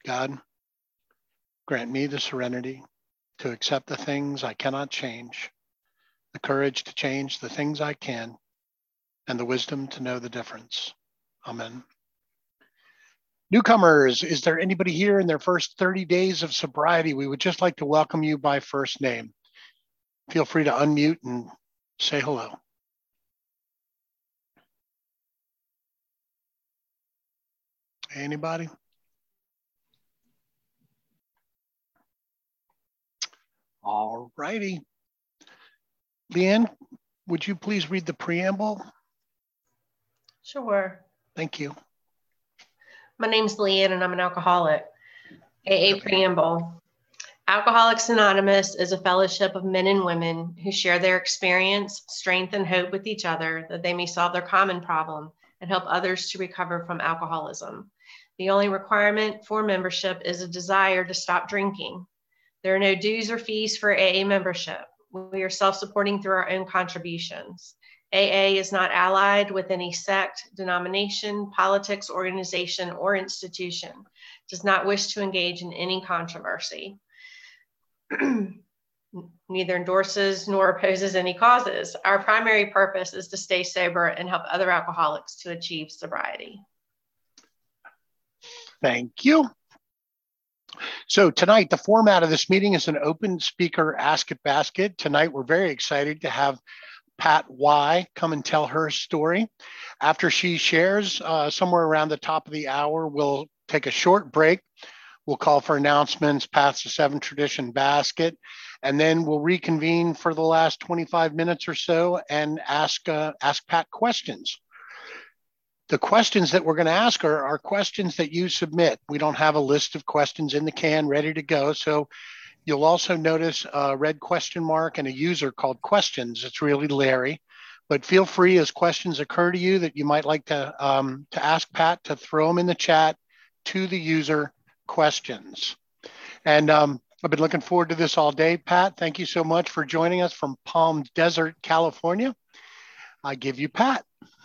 God, grant me the serenity to accept the things I cannot change, the courage to change the things I can, and the wisdom to know the difference. Amen. Newcomers, is there anybody here in their first 30 days of sobriety? We would just like to welcome you by first name. Feel free to unmute and say hello. Anybody? All righty. Leanne, would you please read the preamble? Sure. Thank you. My name's Leanne and I'm an alcoholic. AA preamble. Alcoholics Anonymous is a fellowship of men and women who share their experience, strength, and hope with each other that they may solve their common problem and help others to recover from alcoholism. The only requirement for membership is a desire to stop drinking. There are no dues or fees for AA membership. We are self-supporting through our own contributions. AA is not allied with any sect, denomination, politics, organization, or institution. Does not wish to engage in any controversy. Neither endorses nor opposes any causes. Our primary purpose is to stay sober and help other alcoholics to achieve sobriety. Thank you. So tonight, the format of this meeting is an open speaker Ask It Basket. Tonight, we're very excited to have Pat Y come and tell her story. After she shares, somewhere around the top of the hour, we'll take a short break. We'll call for announcements, pass the 7 Tradition Basket, and then we'll reconvene for the last 25 minutes or so and ask Pat questions. The questions that we're going to ask are questions that you submit. We don't have a list of questions in the can ready to go. So you'll also notice a red question mark and a user called questions. It's really Larry, but feel free as questions occur to you that you might like to ask Pat to throw them in the chat to the user questions. And I've been looking forward to this all day. Pat, thank you so much for joining us from Palm Desert, California. I give you Pat.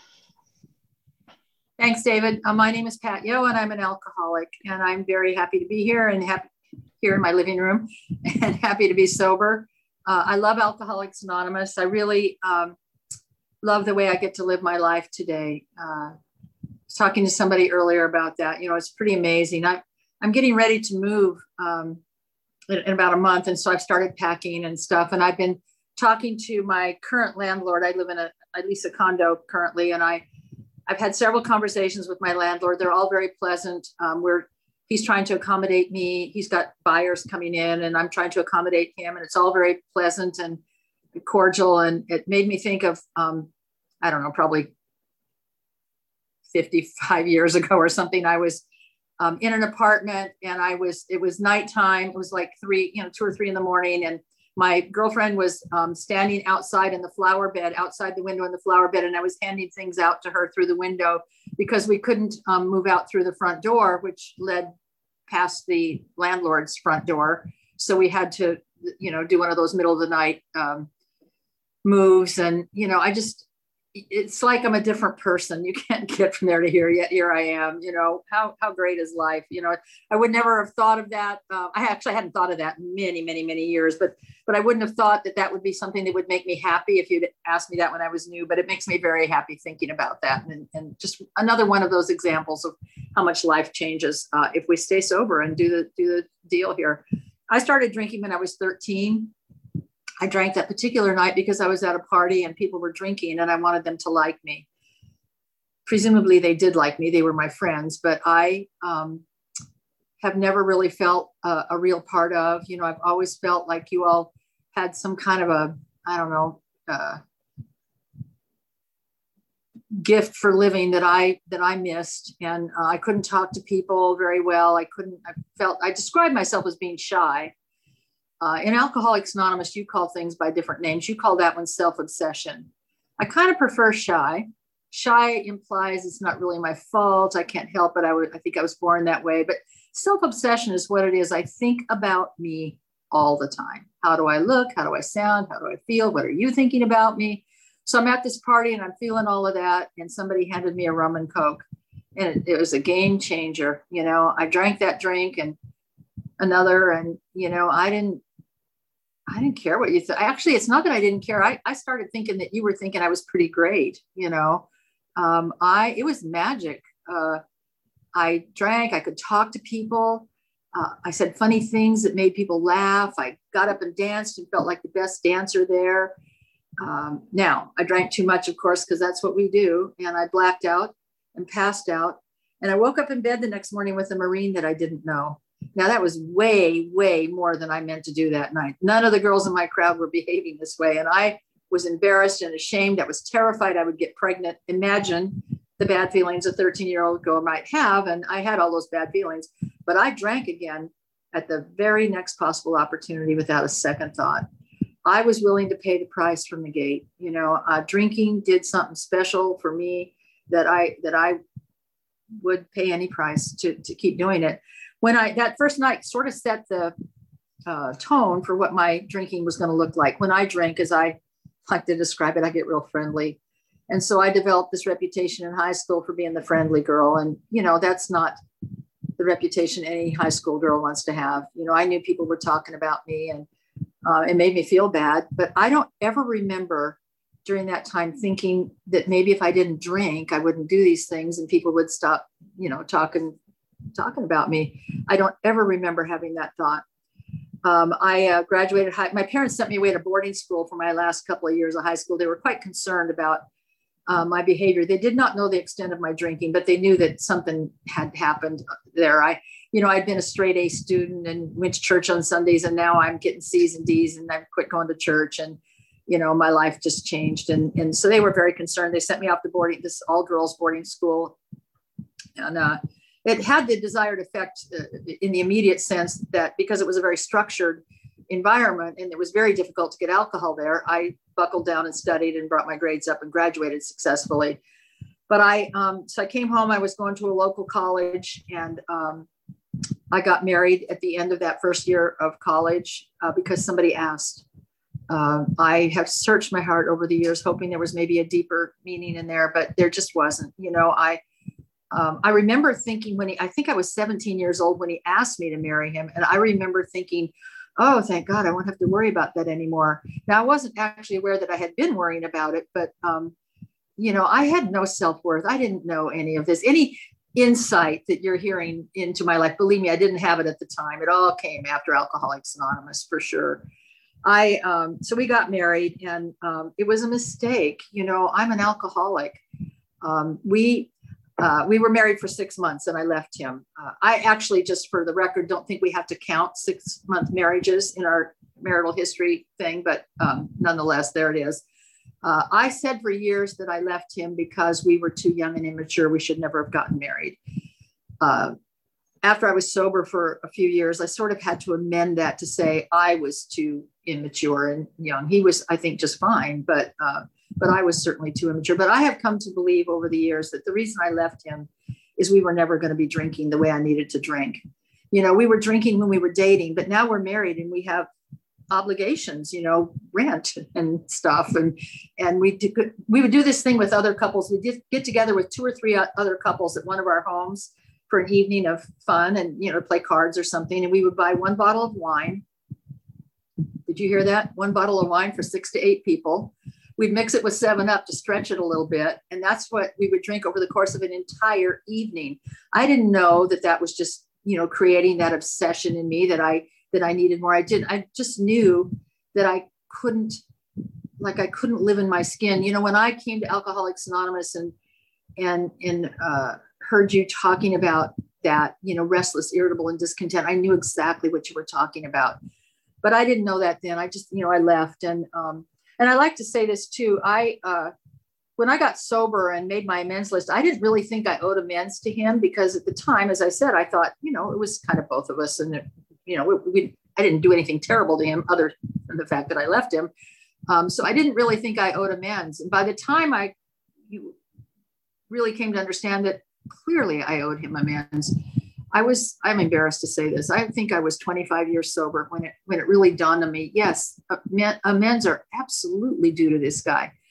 Thanks, David. My name is Pat Yo, and I'm an alcoholic, and I'm very happy to be here and here in my living room and happy to be sober. I love Alcoholics Anonymous. I really love the way I get to live my life today. I was talking to somebody earlier about that. You know, it's pretty amazing. I'm getting ready to move in about a month, and so I've started packing and stuff, and I've been talking to my current landlord. I lease a condo currently, and I've had several conversations with my landlord. They're all very pleasant. He's trying to accommodate me. He's got buyers coming in and I'm trying to accommodate him. And it's all very pleasant and cordial. And it made me think of, I don't know, probably 55 years ago or something. I was in an apartment and it was nighttime. It was like 2 or 3 in the morning. And my girlfriend was standing outside in the flower bed, outside the window in the flower bed. And I was handing things out to her through the window because we couldn't move out through the front door, which led past the landlord's front door. So we had to, do one of those middle of the night moves. And, it's like I'm a different person. You can't get from there to here, yet here I am. How great is life? I would never have thought of that. I actually hadn't thought of that in many, many, many years, but I wouldn't have thought that would be something that would make me happy if you'd asked me that when I was new, but it makes me very happy thinking about that. And just another one of those examples of how much life changes if we stay sober and do the deal here. I started drinking when I was 13. I drank that particular night because I was at a party and people were drinking and I wanted them to like me. Presumably they did like me. They were my friends, but I have never really felt a real part of, I've always felt like you all had some kind of gift for living that I missed. And I couldn't talk to people very well. I described myself as being shy. In Alcoholics Anonymous, you call things by different names. You call that one self-obsession. I kind of prefer shy. Shy implies it's not really my fault. I can't help it. I think I was born that way. But self-obsession is what it is. I think about me all the time. How do I look? How do I sound? How do I feel? What are you thinking about me? So I'm at this party and I'm feeling all of that. And somebody handed me a rum and Coke. And it was a game changer. You know, I drank that drink and another, and, you know, I didn't care what you thought. Actually, it's not that I didn't care. I started thinking that you were thinking I was pretty great. You know, it was magic. I drank, I could talk to people. I said funny things that made people laugh. I got up and danced and felt like the best dancer there. Now, I drank too much, of course, because that's what we do. And I blacked out and passed out. And I woke up in bed the next morning with a Marine that I didn't know. Now, that was way, way more than I meant to do that night. None of the girls in my crowd were behaving this way. And I was embarrassed and ashamed. I was terrified I would get pregnant. Imagine the bad feelings a 13-year-old girl might have. And I had all those bad feelings. But I drank again at the very next possible opportunity without a second thought. I was willing to pay the price from the gate. You know, drinking did something special for me that I would pay any price to keep doing it. When that first night sort of set the tone for what my drinking was going to look like. When I drink, as I like to describe it, I get real friendly. And so I developed this reputation in high school for being the friendly girl. And, you know, that's not the reputation any high school girl wants to have. You know, I knew people were talking about me, and it made me feel bad. But I don't ever remember during that time thinking that maybe if I didn't drink, I wouldn't do these things and people would stop, you know, talking about me. I don't ever remember having that thought. I graduated high. My parents sent me away to boarding school for my last couple of years of high school. They were quite concerned about my behavior. They did not know the extent of my drinking, but they knew that something had happened there. I'd been a straight A student and went to church on Sundays, and now I'm getting C's and D's, and I've quit going to church, and, you know, my life just changed. And so they were very concerned. They sent me off to this all girls boarding school. And it had the desired effect in the immediate sense that because it was a very structured environment and it was very difficult to get alcohol there, I buckled down and studied and brought my grades up and graduated successfully. But so I came home. I was going to a local college, and I got married at the end of that first year of college because somebody asked. I have searched my heart over the years, hoping there was maybe a deeper meaning in there, but there just wasn't. You know, I remember thinking I think I was 17 years old when he asked me to marry him. And I remember thinking, oh, thank God, I won't have to worry about that anymore. Now, I wasn't actually aware that I had been worrying about it, but, you know, I had no self-worth. I didn't know any of this, any insight that you're hearing into my life. Believe me, I didn't have it at the time. It all came after Alcoholics Anonymous, for sure. So we got married, and it was a mistake. You know, I'm an alcoholic. We were married for 6 months, and I left him. I actually, just for the record, don't think we have to count 6-month marriages in our marital history thing, but nonetheless, there it is. I said for years that I left him because we were too young and immature. We should never have gotten married. After I was sober for a few years, I sort of had to amend that to say I was too immature and young. He was, I think, just fine, but I was certainly too immature. But I have come to believe over the years that the reason I left him is we were never going to be drinking the way I needed to drink. You know, we were drinking when we were dating, but now we're married and we have obligations, you know, rent and stuff. And we would do this thing with other couples. We'd get together with 2 or 3 other couples at one of our homes for an evening of fun and, you know, play cards or something. And we would buy 1 bottle of wine. Did you hear that? 1 bottle of wine for 6 to 8 people. We'd mix it with 7-Up to stretch it a little bit. And that's what we would drink over the course of an entire evening. I didn't know that was just, you know, creating that obsession in me that I needed more. I just knew that I couldn't live in my skin. You know, when I came to Alcoholics Anonymous and heard you talking about that, you know, restless, irritable, and discontent, I knew exactly what you were talking about. But I didn't know that then. I just, you know, I left. And I like to say this too. When I got sober and made my amends list, I didn't really think I owed amends to him because at the time, as I said, I thought, you know, it was kind of both of us. And, you know, I didn't do anything terrible to him other than the fact that I left him. So I didn't really think I owed amends. And by the time you really came to understand that clearly I owed him amends, I'm embarrassed to say this. I think I was 25 years sober when it really dawned on me. Yes, amends are absolutely due to this guy.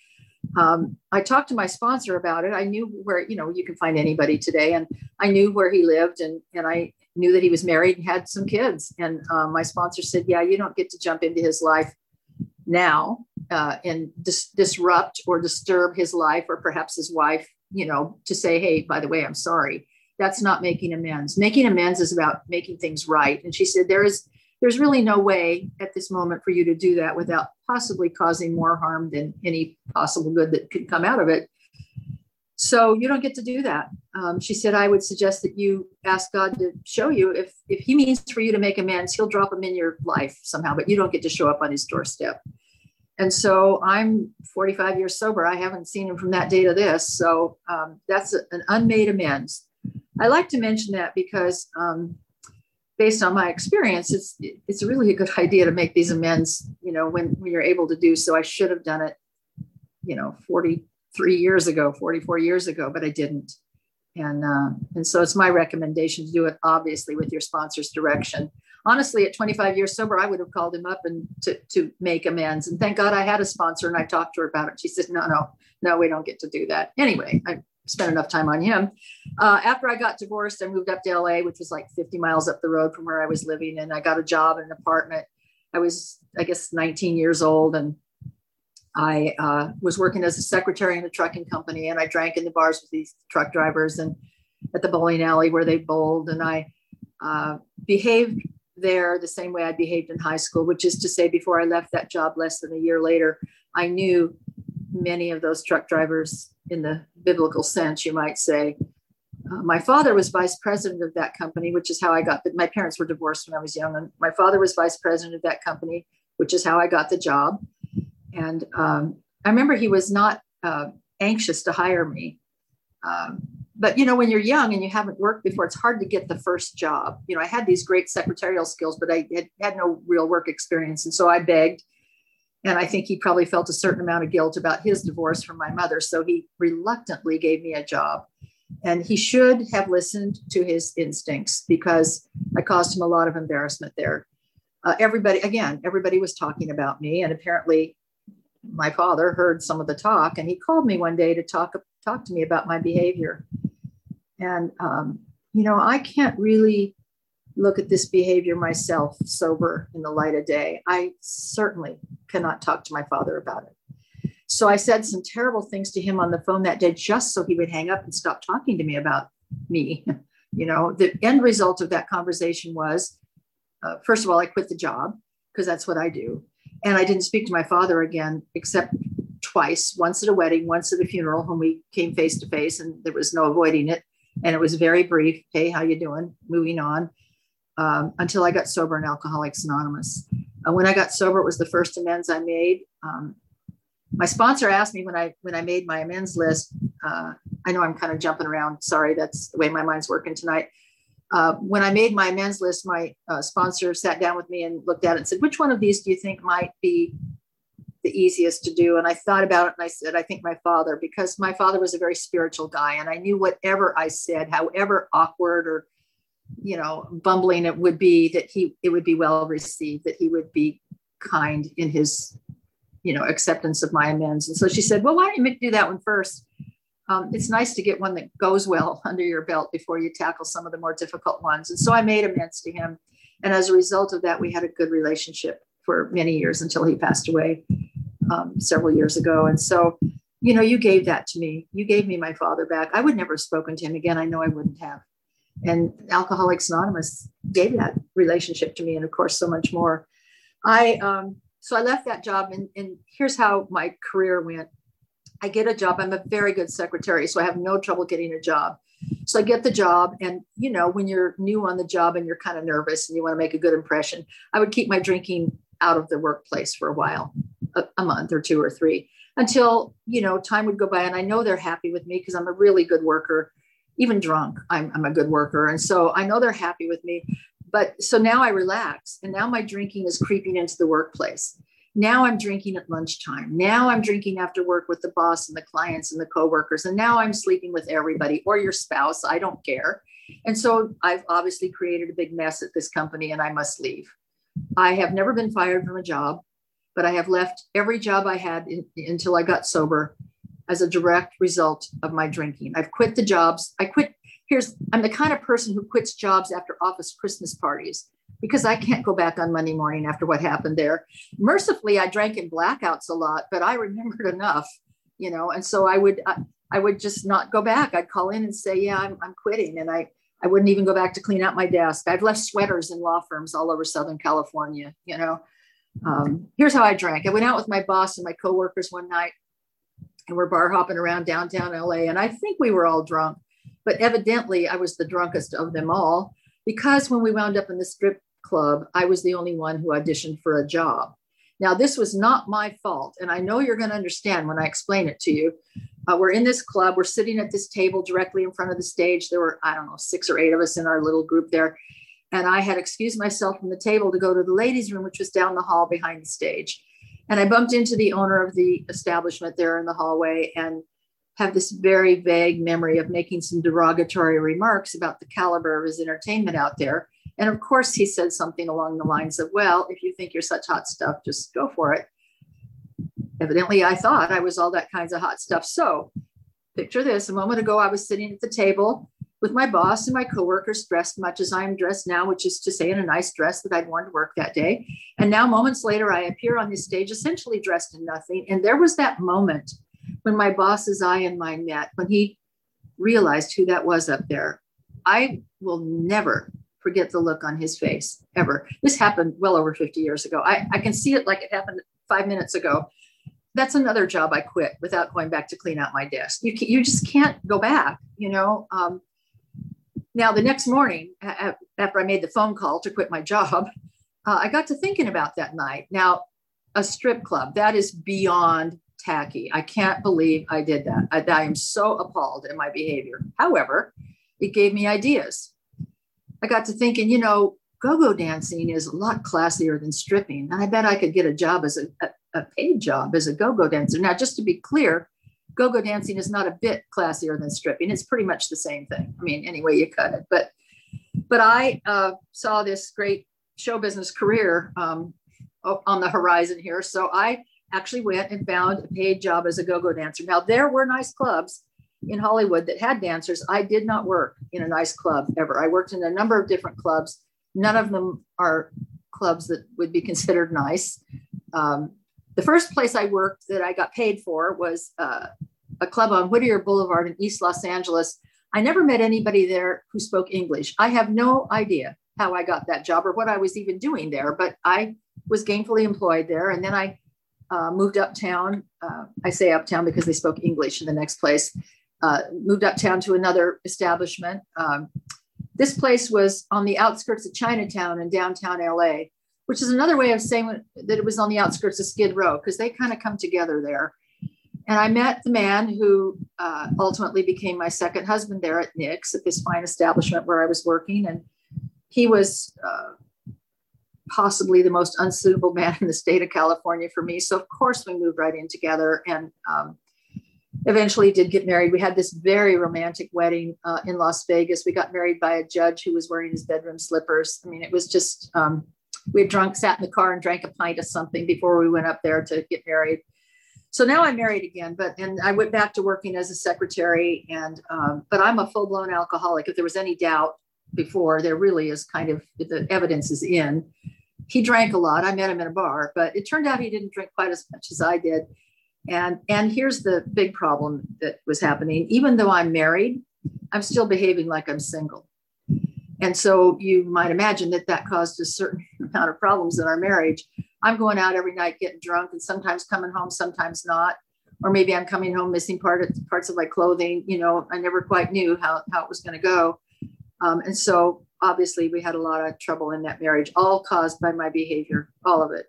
I talked to my sponsor about it. I knew where, you can find anybody today. And I knew where he lived, and I knew that he was married and had some kids. And my sponsor said, yeah, you don't get to jump into his life now and disrupt or disturb his life, or perhaps his wife, to say, hey, by the way, I'm sorry. That's not making amends. Making amends is about making things right. And she said, there's really no way at this moment for you to do that without possibly causing more harm than any possible good that could come out of it. So you don't get to do that. She said, I would suggest that you ask God to show you if he means for you to make amends, he'll drop them in your life somehow, but you don't get to show up on his doorstep. And so I'm 45 years sober. I haven't seen him from that day to this. So that's an unmade amends. I like to mention that because based on my experience, it's really a good idea to make these amends, when you're able to do so. I should have done it, 44 years ago, but I didn't. And so it's my recommendation to do it, obviously, with your sponsor's direction. Honestly, at 25 years sober, I would have called him up and to make amends. And thank God I had a sponsor, and I talked to her about it. She said, no, we don't get to do that. Anyway, I spent enough time on him. After I got divorced, I moved up to LA, which was like 50 miles up the road from where I was living. And I got a job in an apartment. I was, 19 years old. And I was working as a secretary in a trucking company, and I drank in the bars with these truck drivers and at the bowling alley where they bowled. And I behaved there the same way I behaved in high school, which is to say, before I left that job less than a year later, I knew many of those truck drivers in the biblical sense, you might say. My father was vice president of that company, which is how I got my parents were divorced when I was young. And my father was vice president of that company, which is how I got the job. And I remember he was not anxious to hire me. But, when you're young and you haven't worked before, it's hard to get the first job. I had these great secretarial skills, but I had no real work experience. And so I begged. And I think he probably felt a certain amount of guilt about his divorce from my mother. So he reluctantly gave me a job. And he should have listened to his instincts, because I caused him a lot of embarrassment there. Everybody was talking about me. And apparently my father heard some of the talk, and he called me one day to talk to me about my behavior. And, I can't really look at this behavior myself sober in the light of day. I certainly cannot talk to my father about it. So I said some terrible things to him on the phone that day, just so he would hang up and stop talking to me about me. The end result of that conversation was, first of all, I quit the job, because that's what I do. And I didn't speak to my father again, except twice, once at a wedding, once at a funeral, when we came face to face, and there was no avoiding it. And it was very brief. Hey, how you doing? Moving on. Until I got sober in Alcoholics Anonymous. When I got sober, it was the first amends I made. My sponsor asked me when I made my amends list. I know I'm kind of jumping around. Sorry, that's the way my mind's working tonight. When I made my amends list, my sponsor sat down with me and looked at it and said, which one of these do you think might be the easiest to do? And I thought about it, and I said, I think my father, because my father was a very spiritual guy. And I knew whatever I said, however awkward or, bumbling it would be, that it would be well received, that he would be kind in his, acceptance of my amends. And so she said, well, why don't you do that one first? It's nice to get one that goes well under your belt before you tackle some of the more difficult ones. And so I made amends to him. And as a result of that, we had a good relationship for many years until he passed away several years ago. And so, you gave that to me. You gave me my father back. I would never have spoken to him again. I know I wouldn't have. And Alcoholics Anonymous gave that relationship to me. And of course, so much more. So I left that job, and here's how my career went. I get a job. I'm a very good secretary, so I have no trouble getting a job. So I get the job, and, when you're new on the job and you're kind of nervous and you want to make a good impression, I would keep my drinking out of the workplace for a while, a month or two or three, until, time would go by. And I know they're happy with me because I'm a really good worker. Even drunk, I'm a good worker. And so I know they're happy with me. But so now I relax, and now my drinking is creeping into the workplace. Now I'm drinking at lunchtime. Now I'm drinking after work with the boss and the clients and the coworkers. And now I'm sleeping with everybody or your spouse. I don't care. And so I've obviously created a big mess at this company, and I must leave. I have never been fired from a job, but I have left every job I had until I got sober. as a direct result of my drinking. I've quit the jobs. I'm the kind of person who quits jobs after office Christmas parties because I can't go back on Monday morning after what happened there. Mercifully, I drank in blackouts a lot, but I remembered enough, and so I would just not go back. I'd call in and say, yeah, I'm quitting. And I wouldn't even go back to clean out my desk. I've left sweaters in law firms all over Southern California, Here's how I drank. I went out with my boss and my coworkers one night, and we're bar hopping around downtown LA. And I think we were all drunk, but evidently I was the drunkest of them all, because when we wound up in the strip club, I was the only one who auditioned for a job. Now, this was not my fault. And I know you're going to understand when I explain it to you. We're in this club. We're sitting at this table directly in front of the stage. There were, 6 or 8 of us in our little group there. And I had excused myself from the table to go to the ladies' room, which was down the hall behind the stage. And I bumped into the owner of the establishment there in the hallway and have this very vague memory of making some derogatory remarks about the caliber of his entertainment out there. And of course, he said something along the lines of, well, if you think you're such hot stuff, just go for it. Evidently, I thought I was all that kinds of hot stuff. So picture this. A moment ago, I was sitting at the table with my boss and my coworkers dressed much as I am dressed now, which is to say in a nice dress that I'd worn to work that day. And now moments later, I appear on this stage essentially dressed in nothing. And there was that moment when my boss's eye and mine met, when he realized who that was up there. I will never forget the look on his face, ever. This happened well over 50 years ago. I can see it like it happened 5 minutes ago. That's another job I quit without going back to clean out my desk. You just can't go back, Now, the next morning, after I made the phone call to quit my job, I got to thinking about that night. Now, a strip club, that is beyond tacky. I can't believe I did that. I am so appalled at my behavior. However, it gave me ideas. I got to thinking, go-go dancing is a lot classier than stripping. And I bet I could get a job as a paid job as a go-go dancer. Now, just to be clear, go-go dancing is not a bit classier than stripping. It's pretty much the same thing. I mean, any way you cut it. But I saw this great show business career on the horizon here. So I actually went and found a paid job as a go-go dancer. Now, there were nice clubs in Hollywood that had dancers. I did not work in a nice club ever. I worked in a number of different clubs. None of them are clubs that would be considered nice. The first place I worked that I got paid for was a club on Whittier Boulevard in East Los Angeles. I never met anybody there who spoke English. I have no idea how I got that job or what I was even doing there, but I was gainfully employed there. And then I moved uptown. I say uptown because they spoke English in the next place. Moved uptown to another establishment. This place was on the outskirts of Chinatown in downtown LA, which is another way of saying that it was on the outskirts of Skid Row, because they kind of come together there. And I met the man who ultimately became my second husband there at Nick's, at this fine establishment where I was working. And he was possibly the most unsuitable man in the state of California for me. So of course we moved right in together and eventually did get married. We had this very romantic wedding in Las Vegas. We got married by a judge who was wearing his bedroom slippers. I mean, it was just, we had sat in the car and drank a pint of something before we went up there to get married. So now I'm married again, and I went back to working as a secretary, but I'm a full-blown alcoholic. If there was any doubt before, there really is the evidence is in. He drank a lot. I met him in a bar, but it turned out he didn't drink quite as much as I did. And here's the big problem that was happening. Even though I'm married, I'm still behaving like I'm single. And so you might imagine that caused a certain amount of problems in our marriage. I'm going out every night getting drunk and sometimes coming home, sometimes not. Or maybe I'm coming home missing parts of my clothing. I never quite knew how it was going to go. And so obviously we had a lot of trouble in that marriage, all caused by my behavior, all of it.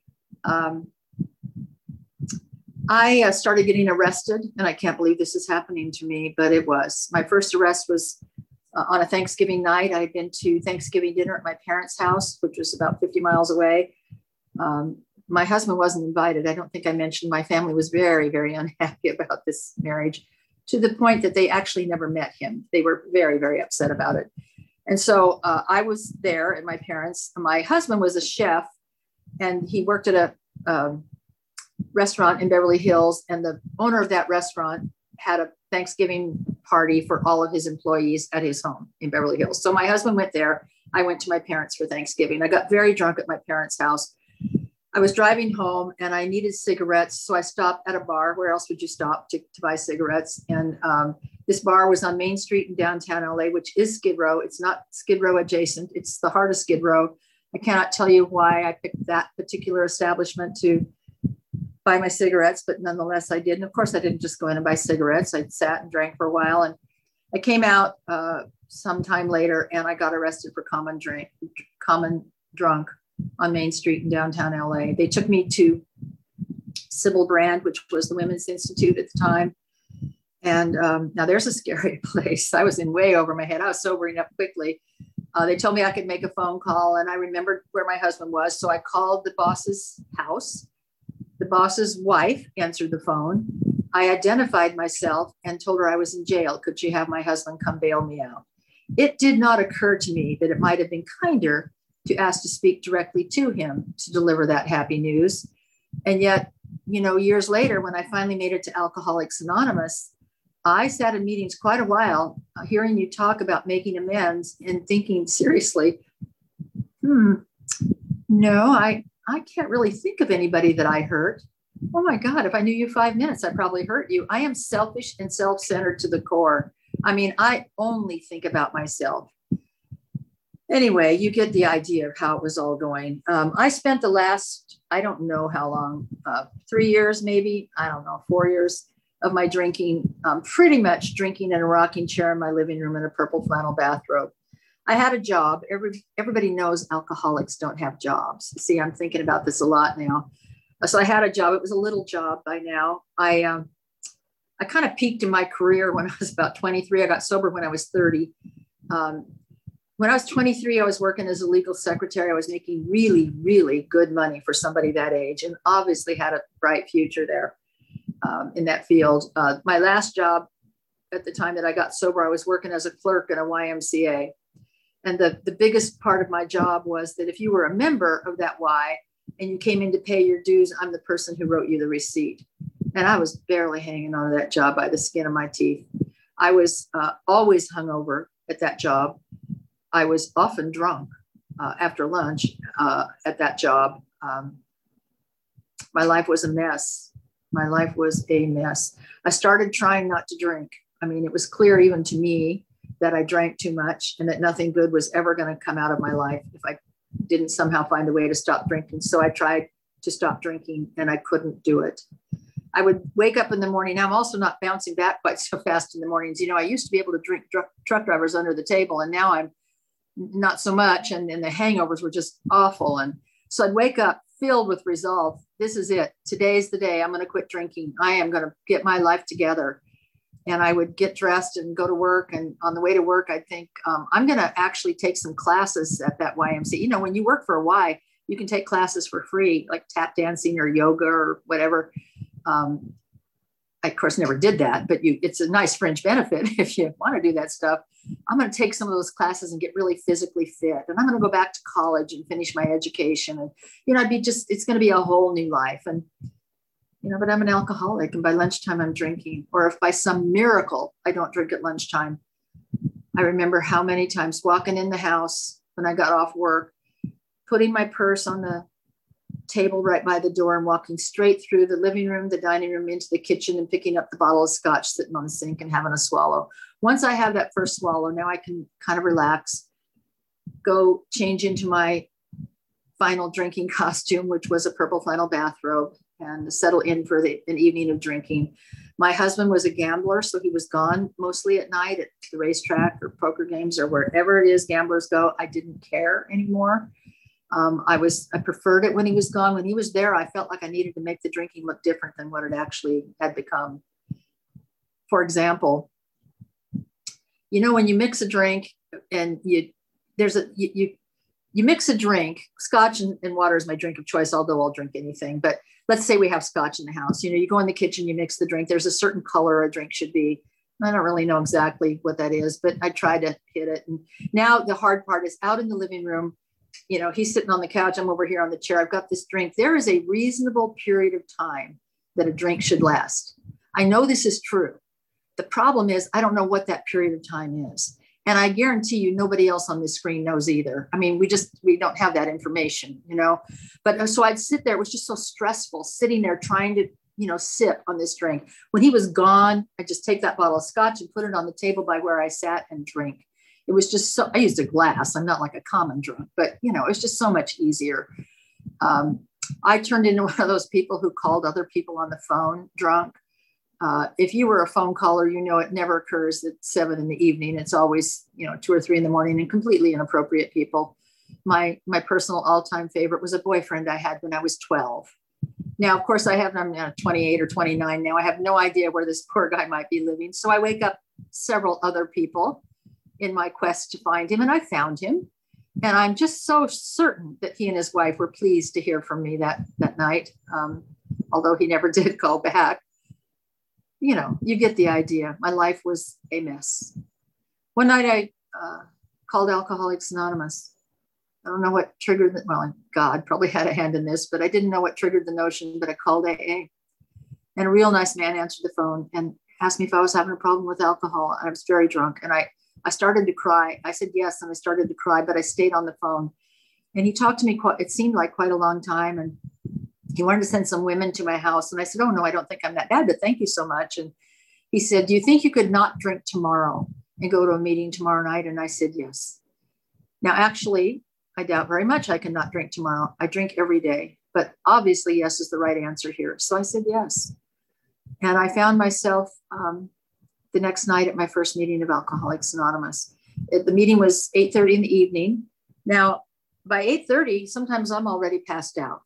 I started getting arrested, and I can't believe this is happening to me, but it was. My first arrest was on a Thanksgiving night. I'd been to Thanksgiving dinner at my parents' house, which was about 50 miles away. My husband wasn't invited. I don't think I mentioned my family was very, very unhappy about this marriage, to the point that they actually never met him. They were very, very upset about it. And so I was there at my parents'. My husband was a chef, and he worked at restaurant in Beverly Hills, and the owner of that restaurant had a Thanksgiving party for all of his employees at his home in Beverly Hills. So my husband went there. I went to my parents for Thanksgiving. I got very drunk at my parents' house. I was driving home and I needed cigarettes. So I stopped at a bar. Where else would you stop to buy cigarettes? And this bar was on Main Street in downtown LA, which is Skid Row. It's not Skid Row adjacent. It's the heart of Skid Row. I cannot tell you why I picked that particular establishment to buy my cigarettes, but nonetheless I did. And of course I didn't just go in and buy cigarettes. I sat and drank for a while, and I came out sometime later and I got arrested for common drunk on Main Street in downtown LA. They took me to Sybil Brand, which was the Women's Institute at the time. And now there's a scary place. I was in way over my head. I was sobering up quickly. They told me I could make a phone call, and I remembered where my husband was. So I called the boss's house. The boss's wife answered the phone. I identified myself and told her I was in jail. Could she have my husband come bail me out? It did not occur to me that it might have been kinder to ask to speak directly to him to deliver that happy news. And yet, you know, years later, when I finally made it to Alcoholics Anonymous, I sat in meetings quite a while, hearing you talk about making amends and thinking seriously, no, I can't really think of anybody that I hurt. Oh my God, if I knew you 5 minutes, I probably hurt you. I am selfish and self-centered to the core. I mean, I only think about myself. Anyway, you get the idea of how it was all going. I spent the last, I don't know how long, 3 years, maybe, I don't know, 4 years of my drinking, pretty much drinking in a rocking chair in my living room in a purple flannel bathrobe. I had a job. Everybody knows alcoholics don't have jobs. See, I'm thinking about this a lot now. So I had a job. It was a little job by now. I kind of peaked in my career when I was about 23. I got sober when I was 30. When I was 23, I was working as a legal secretary. I was making really, really good money for somebody that age, and obviously had a bright future there in that field. My last job at the time that I got sober, I was working as a clerk in a YMCA. And the biggest part of my job was that if you were a member of that Y and you came in to pay your dues, I'm the person who wrote you the receipt. And I was barely hanging on to that job by the skin of my teeth. I was always hungover at that job. I was often drunk after lunch at that job. My life was a mess. My life was a mess. I started trying not to drink. I mean, it was clear even to me that I drank too much and that nothing good was ever going to come out of my life if I didn't somehow find a way to stop drinking. So I tried to stop drinking and I couldn't do it. I would wake up in the morning. Now I'm also not bouncing back quite so fast in the mornings. You know, I used to be able to drink truck drivers under the table, and now I'm not so much. And the hangovers were just awful. And so I'd wake up filled with resolve. This is it. Today's the day. I'm going to quit drinking. I am going to get my life together. And I would get dressed and go to work. And on the way to work, I'd think, I'm going to actually take some classes at that YMCA. You know, when you work for a Y, you can take classes for free, like tap dancing or yoga or whatever. I, of course, never did that, but it's a nice fringe benefit if you want to do that stuff. I'm going to take some of those classes and get really physically fit. And I'm going to go back to college and finish my education. And, you know, it's going to be a whole new life. And, you know, but I'm an alcoholic, and by lunchtime I'm drinking. Or if by some miracle I don't drink at lunchtime, I remember how many times walking in the house when I got off work, putting my purse on the table right by the door and walking straight through the living room, the dining room, into the kitchen and picking up the bottle of scotch sitting on the sink and having a swallow. Once I have that first swallow, now I can kind of relax, go change into my final drinking costume, which was a purple flannel bathrobe, and settle in for an evening of drinking. My husband was a gambler, so he was gone mostly at night at the racetrack or poker games or wherever it is gamblers go. I didn't care anymore. I preferred it when he was gone. When he was there, I felt like I needed to make the drinking look different than what it actually had become. For example, you know, when you mix a drink and you mix a drink, scotch and water is my drink of choice, although I'll drink anything. But let's say we have scotch in the house. You know, you go in the kitchen, you mix the drink. There's a certain color a drink should be. I don't really know exactly what that is, but I try to hit it. And now the hard part is out in the living room. You know, he's sitting on the couch. I'm over here on the chair. I've got this drink. There is a reasonable period of time that a drink should last. I know this is true. The problem is I don't know what that period of time is. And I guarantee you nobody else on this screen knows either. I mean, we don't have that information, you know. But so I'd sit there. It was just so stressful sitting there trying to, you know, sip on this drink. When he was gone, I just take that bottle of scotch and put it on the table by where I sat and drink. It was just so, I used a glass. I'm not like a common drunk, but, you know, it was just so much easier. I turned into one of those people who called other people on the phone drunk. If you were a phone caller, you know, it never occurs at 7 p.m. It's always, you know, 2 or 3 a.m. and completely inappropriate people. My personal all-time favorite was a boyfriend I had when I was 12. Now, of course, I'm 28 or 29 now. I have no idea where this poor guy might be living. So I wake up several other people in my quest to find him, and I found him. And I'm just so certain that he and his wife were pleased to hear from me that night, although he never did call back. You know, you get the idea. My life was a mess. One night I called Alcoholics Anonymous. I don't know what triggered it. Well, God probably had a hand in this, but I didn't know what triggered the notion, but I called AA. And a real nice man answered the phone and asked me if I was having a problem with alcohol. I was very drunk. And I started to cry. I said yes, and I started to cry, but I stayed on the phone. And he talked to me, it seemed like quite a long time. And he wanted to send some women to my house. And I said, oh, no, I don't think I'm that bad, but thank you so much. And he said, do you think you could not drink tomorrow and go to a meeting tomorrow night? And I said, yes. Now, actually, I doubt very much I can not drink tomorrow. I drink every day, but obviously yes is the right answer here. So I said yes. And I found myself the next night at my first meeting of Alcoholics Anonymous. The meeting was 8:30 in the evening. Now, by 8:30, sometimes I'm already passed out.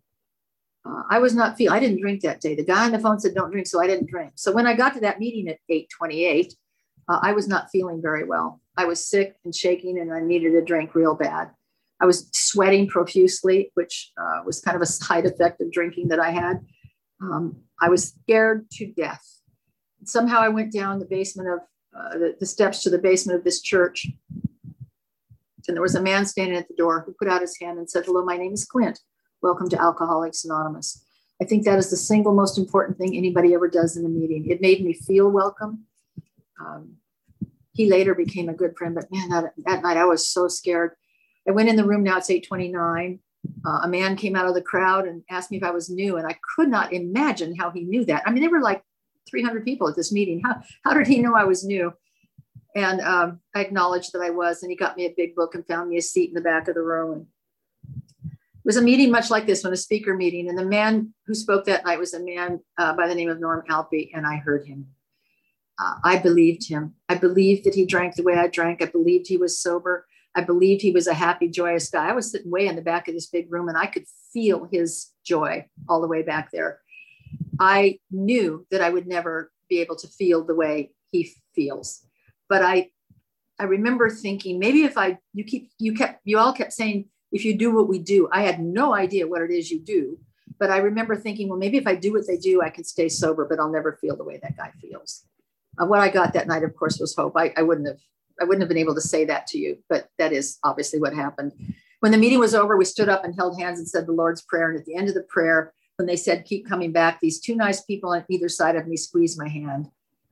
I didn't drink that day. The guy on the phone said, don't drink, so I didn't drink. So when I got to that meeting at 8:28, I was not feeling very well. I was sick and shaking, and I needed a drink real bad. I was sweating profusely, which was kind of a side effect of drinking that I had. I was scared to death. Somehow I went down the basement of the steps to the basement of this church. And there was a man standing at the door who put out his hand and said, hello, my name is Clint. Welcome to Alcoholics Anonymous. I think that is the single most important thing anybody ever does in a meeting. It made me feel welcome. He later became a good friend, but man, that night I was so scared. I went in the room. Now it's 8:29. A man came out of the crowd and asked me if I was new. And I could not imagine how he knew that. I mean, there were like 300 people at this meeting. How did he know I was new? And I acknowledged that I was, and he got me a big book and found me a seat in the back of the room. And it was a meeting much like this one, a speaker meeting. And the man who spoke that night was a man by the name of Norm Alpe, and I heard him. I believed him. I believed that he drank the way I drank. I believed he was sober. I believed he was a happy, joyous guy. I was sitting way in the back of this big room, and I could feel his joy all the way back there. I knew that I would never be able to feel the way he feels. But I remember thinking, maybe if you all kept saying, if you do what we do. I had no idea what it is you do. But I remember thinking, well, maybe if I do what they do, I can stay sober, but I'll never feel the way that guy feels. What I got that night, of course, was hope. I wouldn't have been able to say that to you, but that is obviously what happened. When the meeting was over, we stood up and held hands and said the Lord's Prayer. And at the end of the prayer, when they said, keep coming back, these two nice people on either side of me squeezed my hand.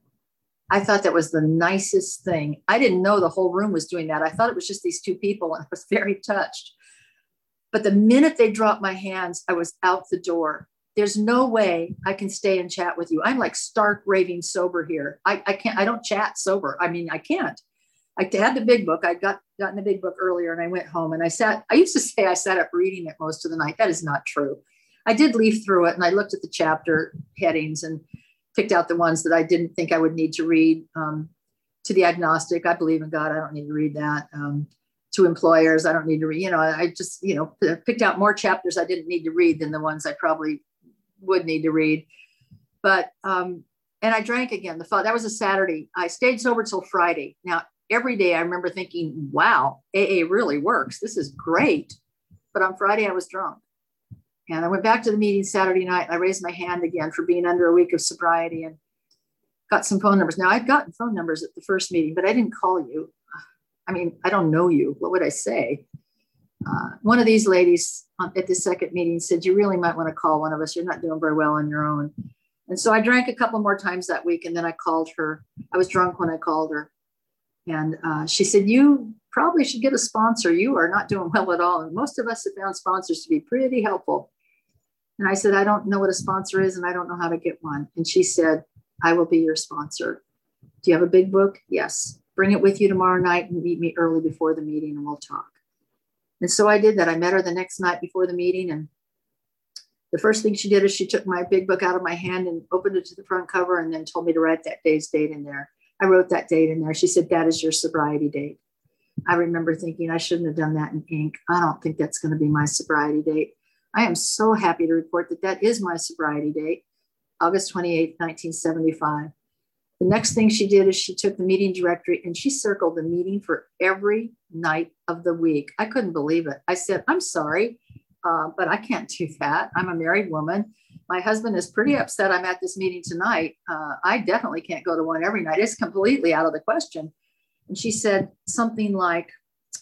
I thought that was the nicest thing. I didn't know the whole room was doing that. I thought it was just these two people, and I was very touched. But the minute they dropped my hands, I was out the door. There's no way I can stay and chat with you. I'm like stark raving sober here. I can't, I don't chat sober. I mean, I can't. I had the big book. I'd gotten the big book earlier, and I went home and I used to say I sat up reading it most of the night. That is not true. I did leaf through it, and I looked at the chapter headings and picked out the ones that I didn't think I would need to read. To the agnostic, I believe in God. I don't need to read that. To employers, I don't need to read, I just, picked out more chapters I didn't need to read than the ones I probably would need to read. But, and I drank again. That was a Saturday. I stayed sober till Friday. Now, every day I remember thinking, wow, AA really works. This is great. But on Friday I was drunk. And I went back to the meeting Saturday night. And I raised my hand again for being under a week of sobriety and got some phone numbers. Now, I'd gotten phone numbers at the first meeting, but I didn't call you. I mean, I don't know you. What would I say? one of these ladies at the second meeting said, you really might want to call one of us. You're not doing very well on your own. And so I drank a couple more times that week, and then I called her. I was drunk when I called her. And she said, you probably should get a sponsor. You are not doing well at all. And most of us have found sponsors to be pretty helpful. And I said, I don't know what a sponsor is, and I don't know how to get one. And she said, I will be your sponsor. Do you have a big book? Yes. Bring it with you tomorrow night and meet me early before the meeting, and we'll talk. And so I did that. I met her the next night before the meeting. And the first thing she did is she took my big book out of my hand and opened it to the front cover, and then told me to write that day's date in there. I wrote that date in there. She said, that is your sobriety date. I remember thinking I shouldn't have done that in ink. I don't think that's going to be my sobriety date. I am so happy to report that that is my sobriety date, August 28th, 1975. The next thing she did is she took the meeting directory and she circled the meeting for every night of the week. I couldn't believe it. I said, I'm sorry, but I can't do that. I'm a married woman. My husband is pretty upset I'm at this meeting tonight. I definitely can't go to one every night. It's completely out of the question. And she said something like,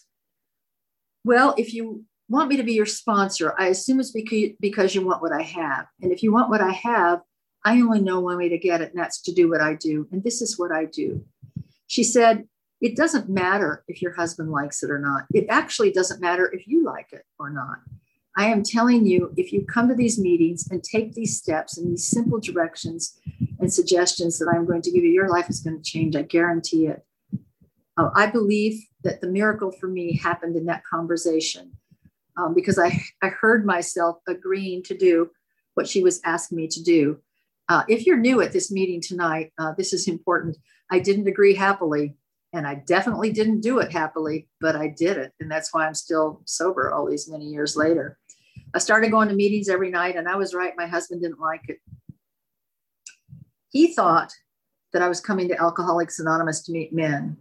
well, if you want me to be your sponsor, I assume it's because you want what I have. And if you want what I have, I only know one way to get it, and that's to do what I do. And this is what I do. She said, it doesn't matter if your husband likes it or not. It actually doesn't matter if you like it or not. I am telling you, if you come to these meetings and take these steps and these simple directions and suggestions that I'm going to give you, your life is going to change. I guarantee it. I believe that the miracle for me happened in that conversation because I heard myself agreeing to do what she was asking me to do. If you're new at this meeting tonight, this is important. I didn't agree happily, and I definitely didn't do it happily, but I did it. And that's why I'm still sober all these many years later. I started going to meetings every night, and I was right. My husband didn't like it. He thought that I was coming to Alcoholics Anonymous to meet men.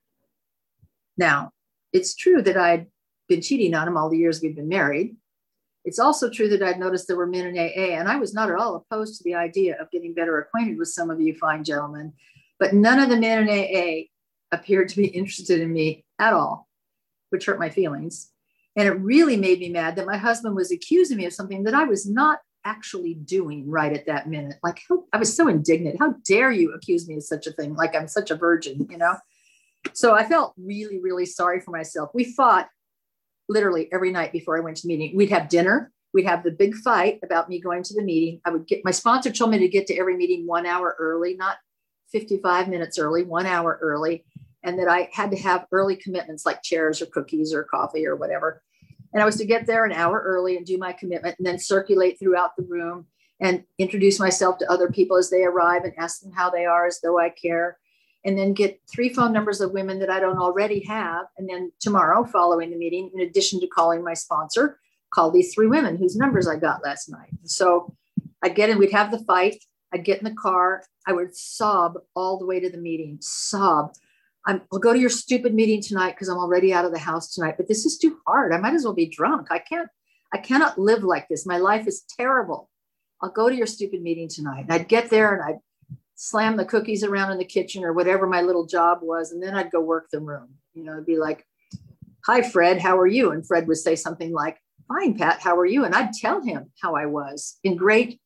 Now, it's true that I'd been cheating on him all the years we'd been married. It's also true that I'd noticed there were men in AA, and I was not at all opposed to the idea of getting better acquainted with some of you fine gentlemen, but none of the men in AA appeared to be interested in me at all, which hurt my feelings. And it really made me mad that my husband was accusing me of something that I was not actually doing right at that minute. Like, I was so indignant. How dare you accuse me of such a thing? Like I'm such a virgin, you know? So I felt really, really sorry for myself. We fought literally every night before I went to the meeting. We'd have dinner. We'd have the big fight about me going to the meeting. My sponsor told me to get to every meeting 1 hour early, not 55 minutes early, 1 hour early. And that I had to have early commitments like chairs or cookies or coffee or whatever. And I was to get there an hour early and do my commitment and then circulate throughout the room and introduce myself to other people as they arrive and ask them how they are as though I care. And then get 3 phone numbers of women that I don't already have. And then tomorrow, following the meeting, in addition to calling my sponsor, call these 3 women whose numbers I got last night. So I'd get in, we'd have the fight. I'd get in the car. I would sob all the way to the meeting, sob. I'll go to your stupid meeting tonight because I'm already out of the house tonight, but this is too hard. I might as well be drunk. I cannot live like this. My life is terrible. I'll go to your stupid meeting tonight. And I'd get there and I'd slam the cookies around in the kitchen or whatever my little job was. And then I'd go work the room. You know, it'd be like, hi, Fred, how are you? And Fred would say something like, fine, Pat, how are you? And I'd tell him how I was in great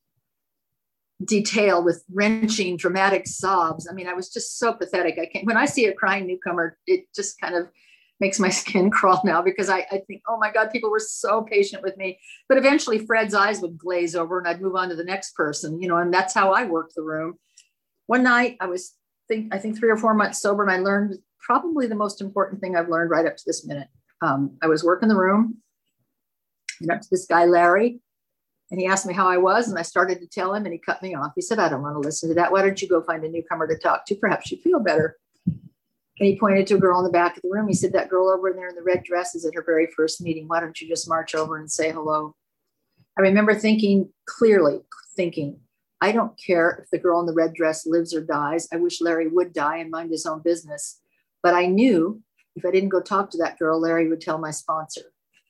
detail with wrenching, dramatic sobs. I mean, I was just so pathetic. When I see a crying newcomer, it just kind of makes my skin crawl now because I think, oh my God, people were so patient with me. But eventually Fred's eyes would glaze over and I'd move on to the next person, you know, and that's how I worked the room. One night I think 3 or 4 months sober, and I learned probably the most important thing I've learned right up to this minute. I was working the room and up to this guy, Larry, and he asked me how I was, and I started to tell him, and he cut me off. He said, I don't want to listen to that. Why don't you go find a newcomer to talk to? Perhaps you feel better. And he pointed to a girl in the back of the room. He said, that girl over there in the red dress is at her very first meeting. Why don't you just march over and say hello? I remember clearly thinking, I don't care if the girl in the red dress lives or dies. I wish Larry would die and mind his own business. But I knew if I didn't go talk to that girl, Larry would tell my sponsor.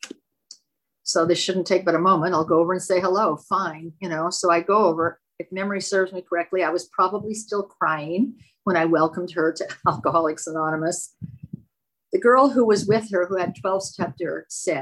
So this shouldn't take but a moment. I'll go over and say hello. Fine. You know, so I go over. If memory serves me correctly, I was probably still crying when I welcomed her to Alcoholics Anonymous. The girl who was with her, who had 12-stepped her, said,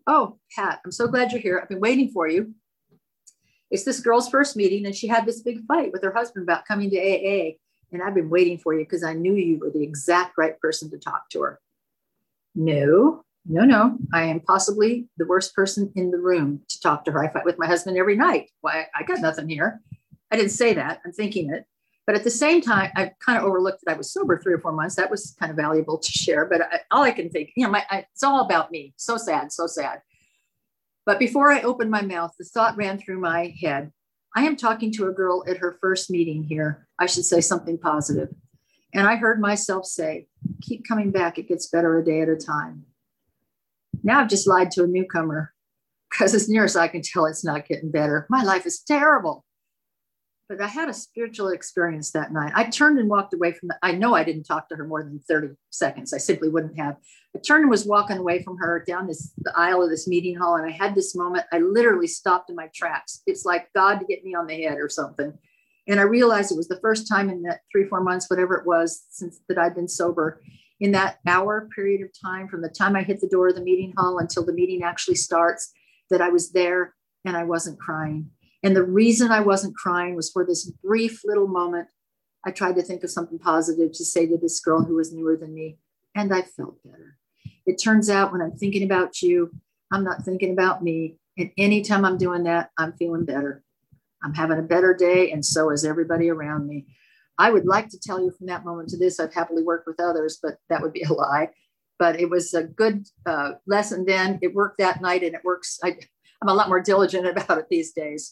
"Oh, Pat, I'm so glad you're here. I've been waiting for you. It's this girl's first meeting, and she had this big fight with her husband about coming to AA. And I've been waiting for you because I knew you were the exact right person to talk to her." No. I am possibly the worst person in the room to talk to her. I fight with my husband every night. Why? I got nothing here. I didn't say that. I'm thinking it. But at the same time, I kind of overlooked that I was sober 3 or 4 months. That was kind of valuable to share. But all I can think, it's all about me. So sad, so sad. But before I opened my mouth, the thought ran through my head. I am talking to a girl at her first meeting here. I should say something positive. And I heard myself say, "Keep coming back. It gets better a day at a time." Now I've just lied to a newcomer because as near as I can tell, it's not getting better. My life is terrible. But I had a spiritual experience that night. I turned and walked away from I know I didn't talk to her more than 30 seconds. I simply wouldn't have. I turned and was walking away from her down the aisle of this meeting hall. And I had this moment. I literally stopped in my tracks. It's like God hit me on the head or something. And I realized it was the first time in that 3 or 4 months, whatever it was, since that I'd been sober, in that hour period of time, from the time I hit the door of the meeting hall until the meeting actually starts, that I was there and I wasn't crying. And the reason I wasn't crying was for this brief little moment. I tried to think of something positive to say to this girl who was newer than me, and I felt better. It turns out when I'm thinking about you, I'm not thinking about me. And anytime I'm doing that, I'm feeling better. I'm having a better day, and so is everybody around me. I would like to tell you from that moment to this, I've happily worked with others, but that would be a lie. But it was a good lesson then. It worked that night, and it works. I'm a lot more diligent about it these days.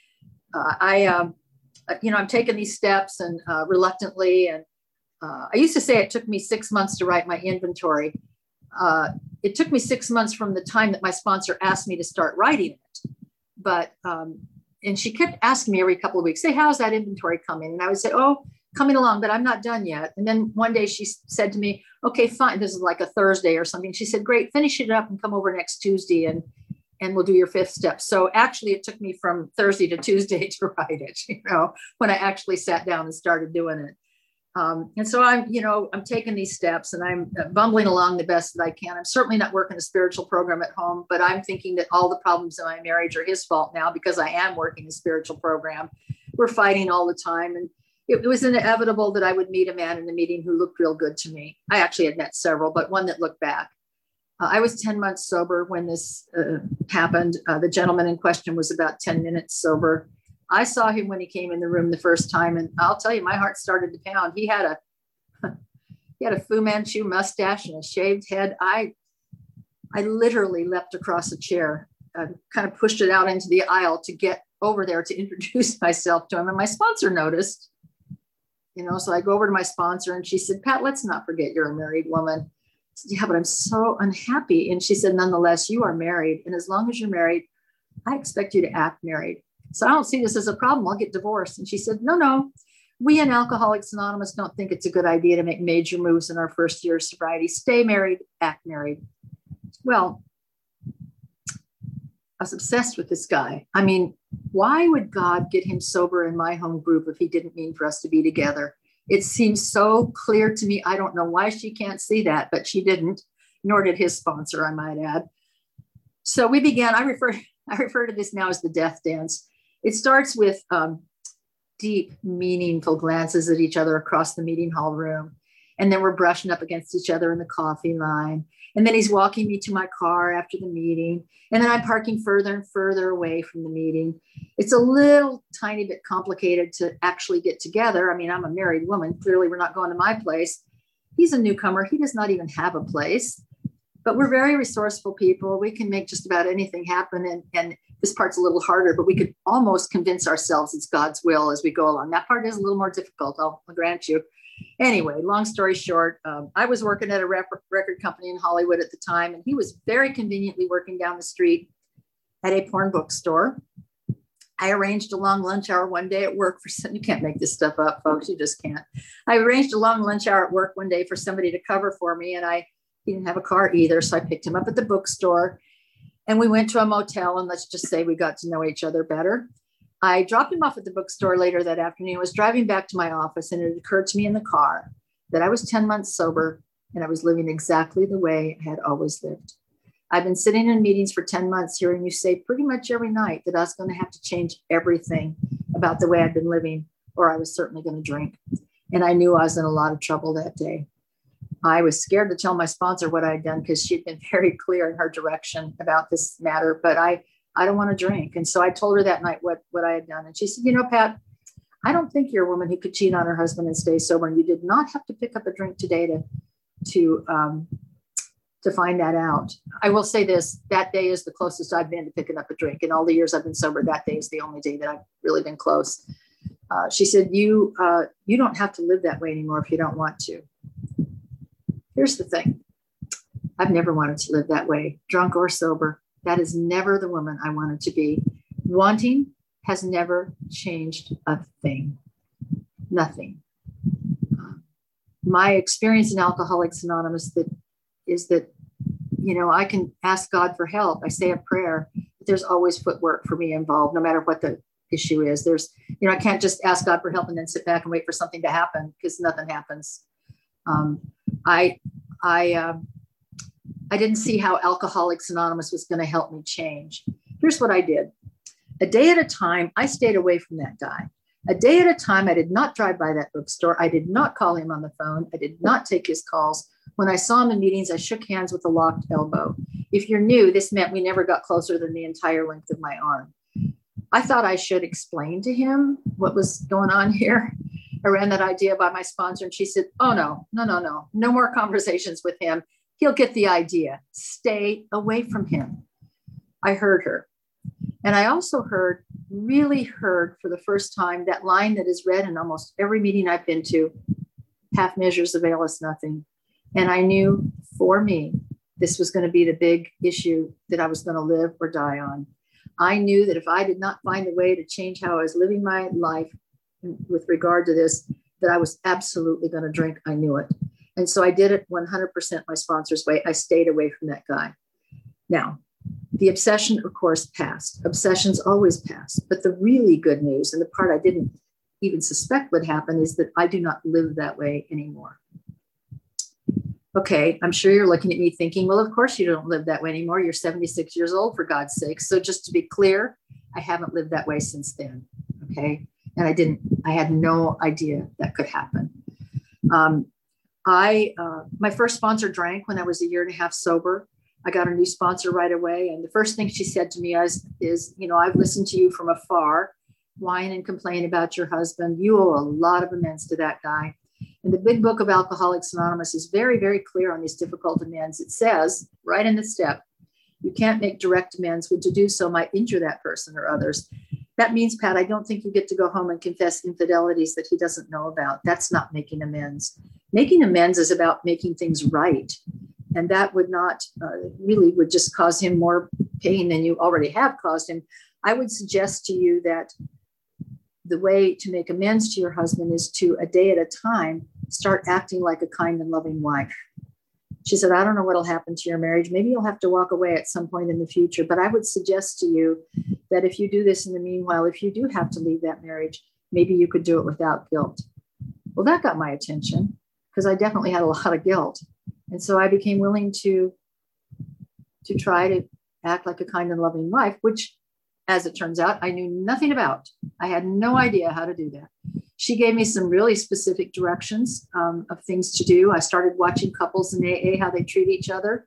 I'm taking these steps and reluctantly. And I used to say it took me 6 months to write my inventory. It took me 6 months from the time that my sponsor asked me to start writing it. But, and she kept asking me every couple of weeks, "Say, how's that inventory coming?" And I would say, "Oh, coming along, but I'm not done yet." And then one day she said to me, "Okay, fine." This is like a Thursday or something. She said, "Great, finish it up and come over next Tuesday and we'll do your 5th step." So actually it took me from Thursday to Tuesday to write it, when I actually sat down and started doing it. And so I'm taking these steps and I'm bumbling along the best that I can. I'm certainly not working a spiritual program at home, but I'm thinking that all the problems in my marriage are his fault now because I am working a spiritual program. We're fighting all the time. And it was inevitable that I would meet a man in the meeting who looked real good to me. I actually had met several, but one that looked back. I was 10 months sober when this happened. The gentleman in question was about 10 minutes sober. I saw him when he came in the room the first time, and I'll tell you, my heart started to pound. He had a Fu Manchu mustache and a shaved head. I literally leapt across a chair, kind of pushed it out into the aisle to get over there to introduce myself to him. And my sponsor noticed, so I go over to my sponsor and she said, "Pat, let's not forget you're a married woman." I said, "Yeah, but I'm so unhappy." And she said, "Nonetheless, you are married. And as long as you're married, I expect you to act married. So I don't see this as a problem. I'll get divorced." And she said, No, we in Alcoholics Anonymous don't think it's a good idea to make major moves in our first year of sobriety. Stay married, act married. Well, I was obsessed with this guy. I mean, why would God get him sober in my home group if he didn't mean for us to be together? It seems so clear to me. I don't know why she can't see that, but she didn't, nor did his sponsor, I might add. So we began, I refer to this now as the death dance. It starts with deep, meaningful glances at each other across the meeting hall room. And then we're brushing up against each other in the coffee line. And then he's walking me to my car after the meeting. And then I'm parking further and further away from the meeting. It's a little tiny bit complicated to actually get together. I mean, I'm a married woman. Clearly, we're not going to my place. He's a newcomer. He does not even have a place. But we're very resourceful people. We can make just about anything happen. And this part's a little harder, but we could almost convince ourselves it's God's will as we go along. That part is a little more difficult, I'll grant you. Anyway, long story short, I was working at a record company in Hollywood at the time, and he was very conveniently working down the street at a porn bookstore. I arranged a long lunch hour one day at work for some, you can't make this stuff up, folks, you just can't. I arranged a long lunch hour at work one day for somebody to cover for me, and he didn't have a car either, so I picked him up at the bookstore, and we went to a motel, and let's just say we got to know each other better. I dropped him off at the bookstore later that afternoon. I was driving back to my office, and it occurred to me in the car that I was 10 months sober, and I was living exactly the way I had always lived. I've been sitting in meetings for 10 months hearing you say pretty much every night that I was going to have to change everything about the way I've been living, or I was certainly going to drink. And I knew I was in a lot of trouble that day. I was scared to tell my sponsor what I had done because she'd been very clear in her direction about this matter, but I don't want to drink. And so I told her that night what I had done. And she said, Pat, I don't think you're a woman who could cheat on her husband and stay sober. And you did not have to pick up a drink today to find that out. I will say this, that day is the closest I've been to picking up a drink. In all the years I've been sober, that day is the only day that I've really been close. She said, you don't have to live that way anymore if you don't want to. Here's the thing. I've never wanted to live that way, drunk or sober. That is never the woman I wanted to be. Wanting has never changed a thing. Nothing. My experience in Alcoholics Anonymous is that, I can ask God for help. I say a prayer, but there's always footwork for me involved, no matter what the issue is. I can't just ask God for help and then sit back and wait for something to happen because nothing happens. I didn't see how Alcoholics Anonymous was going to help me change. Here's what I did. A day at a time, I stayed away from that guy. A day at a time, I did not drive by that bookstore. I did not call him on the phone. I did not take his calls. When I saw him in meetings, I shook hands with a locked elbow. If you're new, this meant we never got closer than the entire length of my arm. I thought I should explain to him what was going on here. I ran that idea by my sponsor and she said, oh, no more conversations with him. He'll get the idea. Stay away from him. I heard her. And I also really heard for the first time that line that is read in almost every meeting I've been to, half measures avail us nothing. And I knew for me, this was going to be the big issue that I was going to live or die on. I knew that if I did not find a way to change how I was living my life with regard to this, that I was absolutely going to drink. I knew it. And so I did it 100% my sponsor's way. I stayed away from that guy. Now, the obsession, of course, passed. Obsessions always pass. But the really good news, and the part I didn't even suspect would happen, is that I do not live that way anymore. Okay, I'm sure you're looking at me thinking, well, of course you don't live that way anymore. You're 76 years old, for God's sake. So just to be clear, I haven't lived that way since then. Okay. And I had no idea that could happen. My first sponsor drank when I was 1.5 years sober. I got a new sponsor right away. And the first thing she said to me is, I've listened to you from afar, whine and complain about your husband. You owe a lot of amends to that guy. And the big book of Alcoholics Anonymous is very, very clear on these difficult amends. It says right in the step, you can't make direct amends, when to do so might injure that person or others. That means, Pat, I don't think you get to go home and confess infidelities that he doesn't know about. That's not making amends. Making amends is about making things right. And that would not really would just cause him more pain than you already have caused him. I would suggest to you that the way to make amends to your husband is to, a day at a time, start acting like a kind and loving wife. She said, I don't know what'll happen to your marriage. Maybe you'll have to walk away at some point in the future. But I would suggest to you that if you do this in the meanwhile, if you do have to leave that marriage, maybe you could do it without guilt. Well, that got my attention because I definitely had a lot of guilt. And so I became willing to try to act like a kind and loving wife, which, as it turns out, I knew nothing about. I had no idea how to do that. She gave me some really specific directions of things to do. I started watching couples in AA, how they treat each other.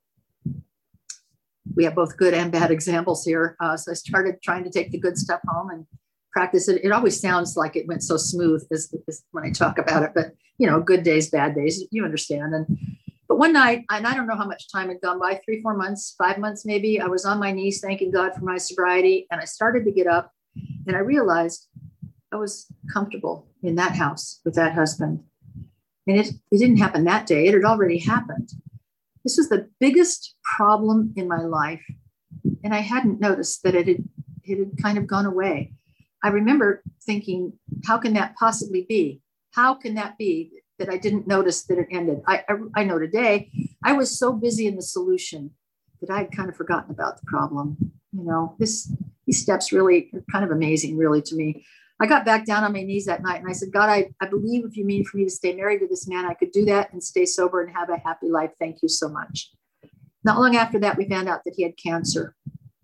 We have both good and bad examples here. So I started trying to take the good stuff home and practice it. It always sounds like it went so smooth as when I talk about it, but good days, bad days, you understand. But one night, and I don't know how much time had gone by, 3-4 months, 5 months maybe, I was on my knees thanking God for my sobriety, and I started to get up, and I realized I was comfortable in that house with that husband. And it didn't happen that day. It had already happened. This was the biggest problem in my life, and I hadn't noticed that it had kind of gone away. I remember thinking, how can that possibly be? How can that be that I didn't notice that it ended? I know today I was so busy in the solution that I had kind of forgotten about the problem. These steps really are kind of amazing, really, to me. I got back down on my knees that night and I said, God, I believe if you mean for me to stay married to this man, I could do that and stay sober and have a happy life. Thank you so much. Not long after that, we found out that he had cancer.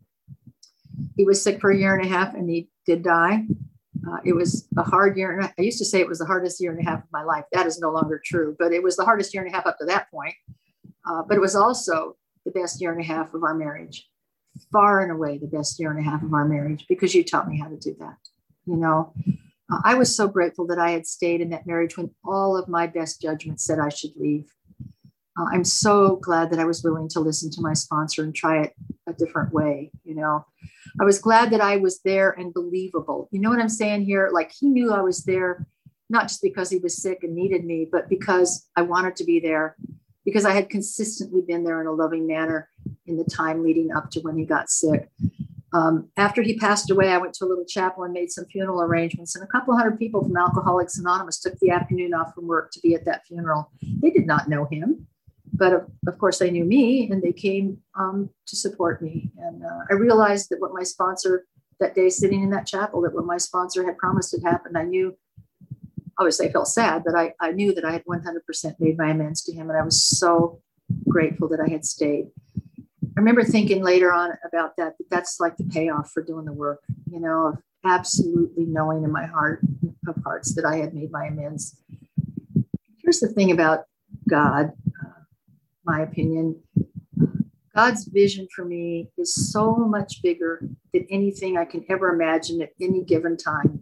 He was sick for 1.5 years and he did die. It was a hard year. I used to say it was the hardest 1.5 years of my life. That is no longer true, but it was the hardest 1.5 years up to that point. But it was also the best 1.5 years of our marriage. Far and away the best 1.5 years of our marriage, because you taught me how to do that. You know, I was so grateful that I had stayed in that marriage when all of my best judgment said I should leave. I'm so glad that I was willing to listen to my sponsor and try it a different way. You know, I was glad that I was there and believable. You know what I'm saying here? Like, he knew I was there, not just because he was sick and needed me, but because I wanted to be there, because I had consistently been there in a loving manner in the time leading up to when he got sick. After he passed away, I went to a little chapel and made some funeral arrangements, and a couple hundred people from Alcoholics Anonymous took the afternoon off from work to be at that funeral. They did not know him, but of course they knew me, and they came to support me. And I realized that what my sponsor that day sitting in that chapel, that what my sponsor had promised had happened. I knew, obviously I felt sad, but I knew that I had 100% made my amends to him. And I was so grateful that I had stayed. I remember thinking later on about that, that's like the payoff for doing the work, you know, of absolutely knowing in my heart of hearts that I had made my amends. Here's the thing about God, my opinion. God's vision for me is so much bigger than anything I can ever imagine at any given time.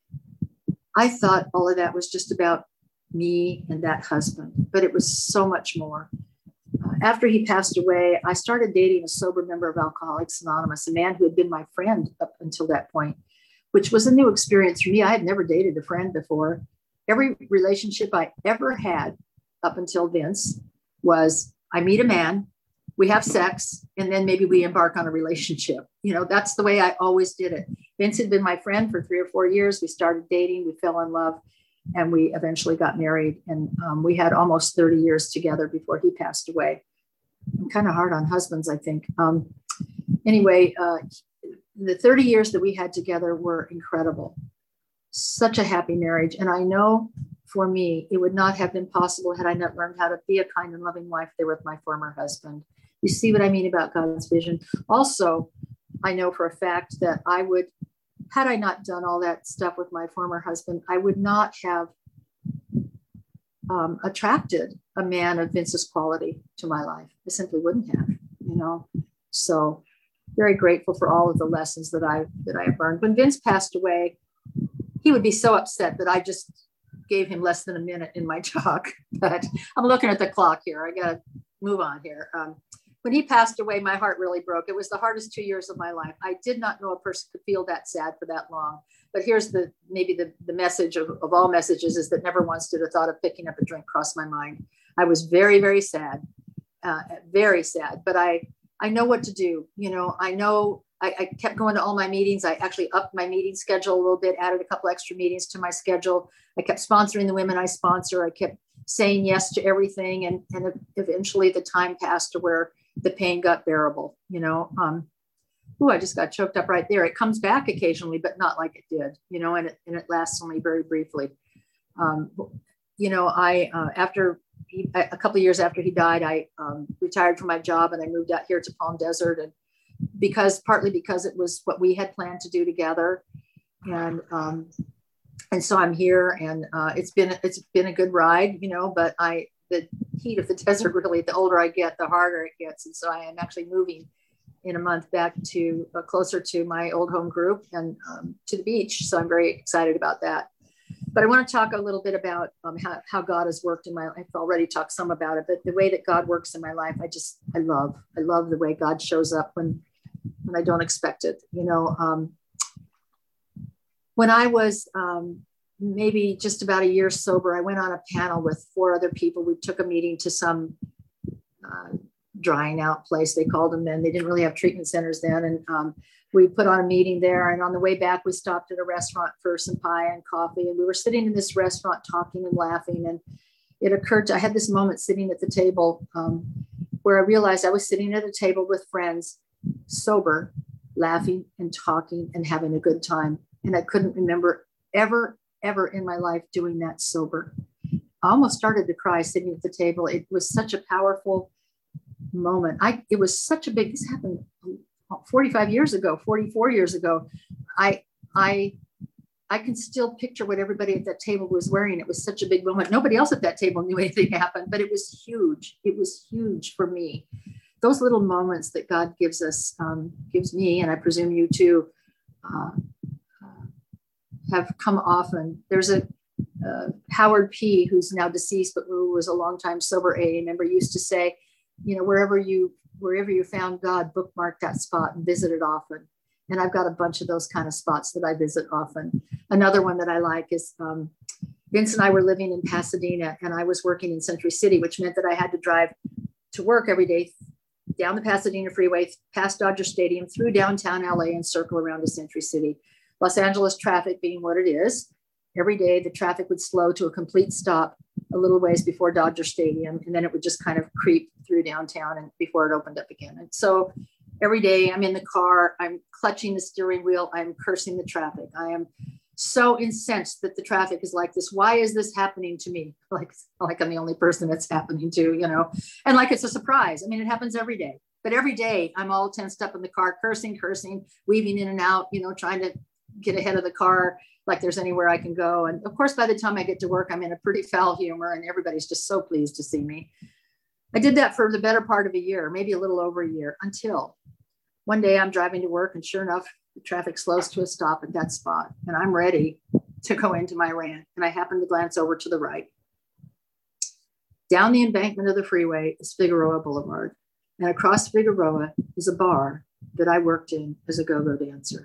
I thought all of that was just about me and that husband, but it was so much more. After he passed away, I started dating a sober member of Alcoholics Anonymous, a man who had been my friend up until that point, which was a new experience for me. I had never dated a friend before. Every relationship I ever had up until Vince was, I meet a man, we have sex, and then maybe we embark on a relationship. You know, that's the way I always did it. Vince had been my friend for 3 or 4 years. We started dating, we fell in love, and we eventually got married. And we had almost 30 years together before he passed away. I'm kind of hard on husbands, I think. Anyway, the 30 years that we had together were incredible. Such a happy marriage. And I know for me, it would not have been possible had I not learned how to be a kind and loving wife there with my former husband. You see what I mean about God's vision? Also, I know for a fact that I would, had I not done all that stuff with my former husband, I would not have attracted a man of Vince's quality to my life. I simply wouldn't have, you know. So very grateful for all of the lessons that I have learned. When Vince passed away, he would be so upset that I just gave him less than a minute in my talk. But I'm looking at the clock here. I got to move on here. When he passed away, my heart really broke. It was the hardest 2 years of my life. I did not know a person could feel that sad for that long. But here's maybe the message of all messages is that never once did a thought of picking up a drink cross my mind. I was very, very sad, but I know what to do. You know, I know I kept going to all my meetings. I actually upped my meeting schedule a little bit, added a couple extra meetings to my schedule. I kept sponsoring the women I sponsor. I kept saying yes to everything. And eventually the time passed to where the pain got bearable, you know. I just got choked up right there. It comes back occasionally, but not like it did, you know, and it lasts only very briefly. You know, after a couple of years after he died, I retired from my job and I moved out here to Palm Desert, and partly because it was what we had planned to do together. And so I'm here, and it's been a good ride, you know, but the heat of the desert, really, the older I get, the harder it gets. And so I am actually moving in a month back to closer to my old home group and to the beach. So I'm very excited about that. But I want to talk a little bit about how God has worked in my life. I've already talked some about it, but the way that God works in my life, I love the way God shows up when I don't expect it. You know, when I was maybe just about a year sober, I went on a panel with 4 other people. We took a meeting to some drying out place, they called them then. They didn't really have treatment centers then. And we put on a meeting there. And on the way back, we stopped at a restaurant for some pie and coffee. And we were sitting in this restaurant talking and laughing. And it occurred I had this moment sitting at the table where I realized I was sitting at a table with friends, sober, laughing and talking and having a good time. And I couldn't remember ever in my life doing that sober. I almost started to cry sitting at the table. It was such a powerful moment. It was such a big, this happened 45 years ago, 44 years ago. I can still picture what everybody at that table was wearing. It was such a big moment. Nobody else at that table knew anything happened, but it was huge. It was huge for me. Those little moments that God gives us, gives me, and I presume you too, have come often. There's a Howard P., who's now deceased, but who was a longtime sober AA member, used to say, you know, wherever you found God, bookmark that spot and visit it often. And I've got a bunch of those kind of spots that I visit often. Another one that I like is Vince and I were living in Pasadena, and I was working in Century City, which meant that I had to drive to work every day down the Pasadena freeway, past Dodger Stadium, through downtown LA, and circle around to Century City. Los Angeles traffic being what it is, every day the traffic would slow to a complete stop a little ways before Dodger Stadium, and then it would just kind of creep through downtown and before it opened up again. And so every day I'm in the car, I'm clutching the steering wheel, I'm cursing the traffic. I am so incensed that the traffic is like this. Why is this happening to me? Like I'm the only person it's happening to, you know, and like it's a surprise. I mean, it happens every day, but every day I'm all tensed up in the car, cursing, weaving in and out, you know, trying to get ahead of the car like there's anywhere I can go. And of course, by the time I get to work, I'm in a pretty foul humor and everybody's just so pleased to see me. I did that for the better part of a year, maybe a little over a year, until one day I'm driving to work, and sure enough, the traffic slows to a stop at that spot, and I'm ready to go into my rant. And I happen to glance over to the right. Down the embankment of the freeway is Figueroa Boulevard. And across Figueroa is a bar that I worked in as a go-go dancer.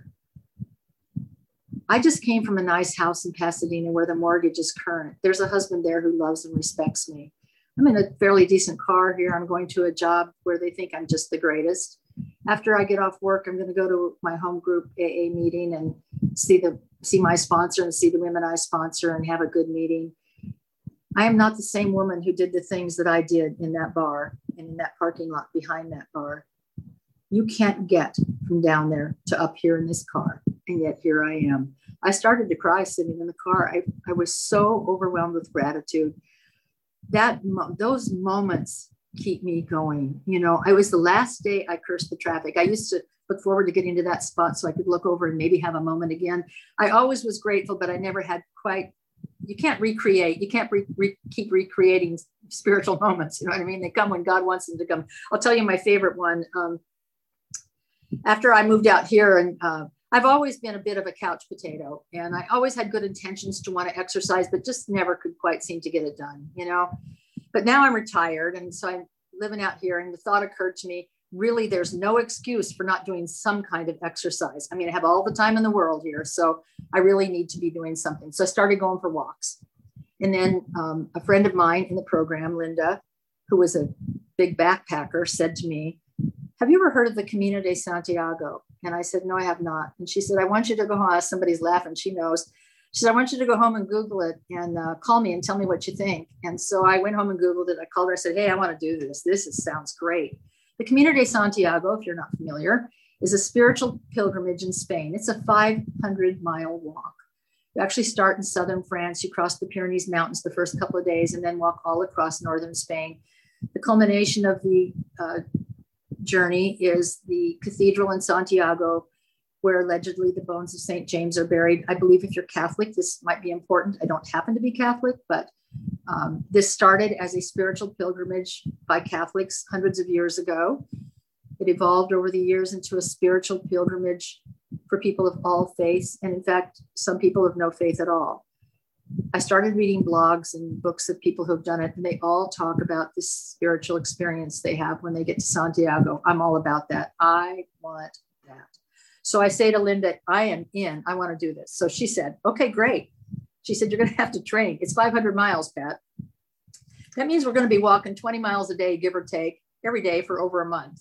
I just came from a nice house in Pasadena where the mortgage is current. There's a husband there who loves and respects me. I'm in a fairly decent car here. I'm going to a job where they think I'm just the greatest. After I get off work, I'm going to go to my home group AA meeting and see my sponsor and see the women I sponsor and have a good meeting. I am not the same woman who did the things that I did in that bar and in that parking lot behind that bar. You can't get from down there to up here in this car. And yet here I am. I started to cry sitting in the car. I was so overwhelmed with gratitude. Those moments keep me going. You know, I was the last day I cursed the traffic. I used to look forward to getting to that spot so I could look over and maybe have a moment again. I always was grateful, but I never had quite, you can't recreate, you can't keep recreating spiritual moments. You know what I mean? They come when God wants them to come. I'll tell you my favorite one. After I moved out here, and I've always been a bit of a couch potato, and I always had good intentions to want to exercise, but just never could quite seem to get it done, you know? But now I'm retired, and so I'm living out here, and the thought occurred to me, really, there's no excuse for not doing some kind of exercise. I mean, I have all the time in the world here, so I really need to be doing something. So I started going for walks. And then a friend of mine in the program, Linda, who was a big backpacker, said to me, have you ever heard of the Camino de Santiago? And I said, no, I have not. And she said, I want you to go home. Somebody's laughing. She knows. She said, I want you to go home and Google it and call me and tell me what you think. And so I went home and Googled it. I called her. I said, hey, I want to do this. Sounds great. The Camino de Santiago, if you're not familiar, is a spiritual pilgrimage in Spain. It's a 500-mile walk. You actually start in southern France. You cross the Pyrenees Mountains the first couple of days and then walk all across northern Spain. The culmination of the journey is the cathedral in Santiago, where allegedly the bones of St. James are buried. I believe if you're Catholic, this might be important. I don't happen to be Catholic, but this started as a spiritual pilgrimage by Catholics hundreds of years ago. It evolved over the years into a spiritual pilgrimage for people of all faiths. And in fact, some people have no faith at all. I started reading blogs and books of people who've done it, and they all talk about this spiritual experience they have when they get to Santiago. I'm all about that. I want that. So I say to Linda, I am in. I want to do this. So she said, okay, great. She said, you're going to have to train. It's 500 miles, Pat. That means we're going to be walking 20 miles a day, give or take, every day for over a month.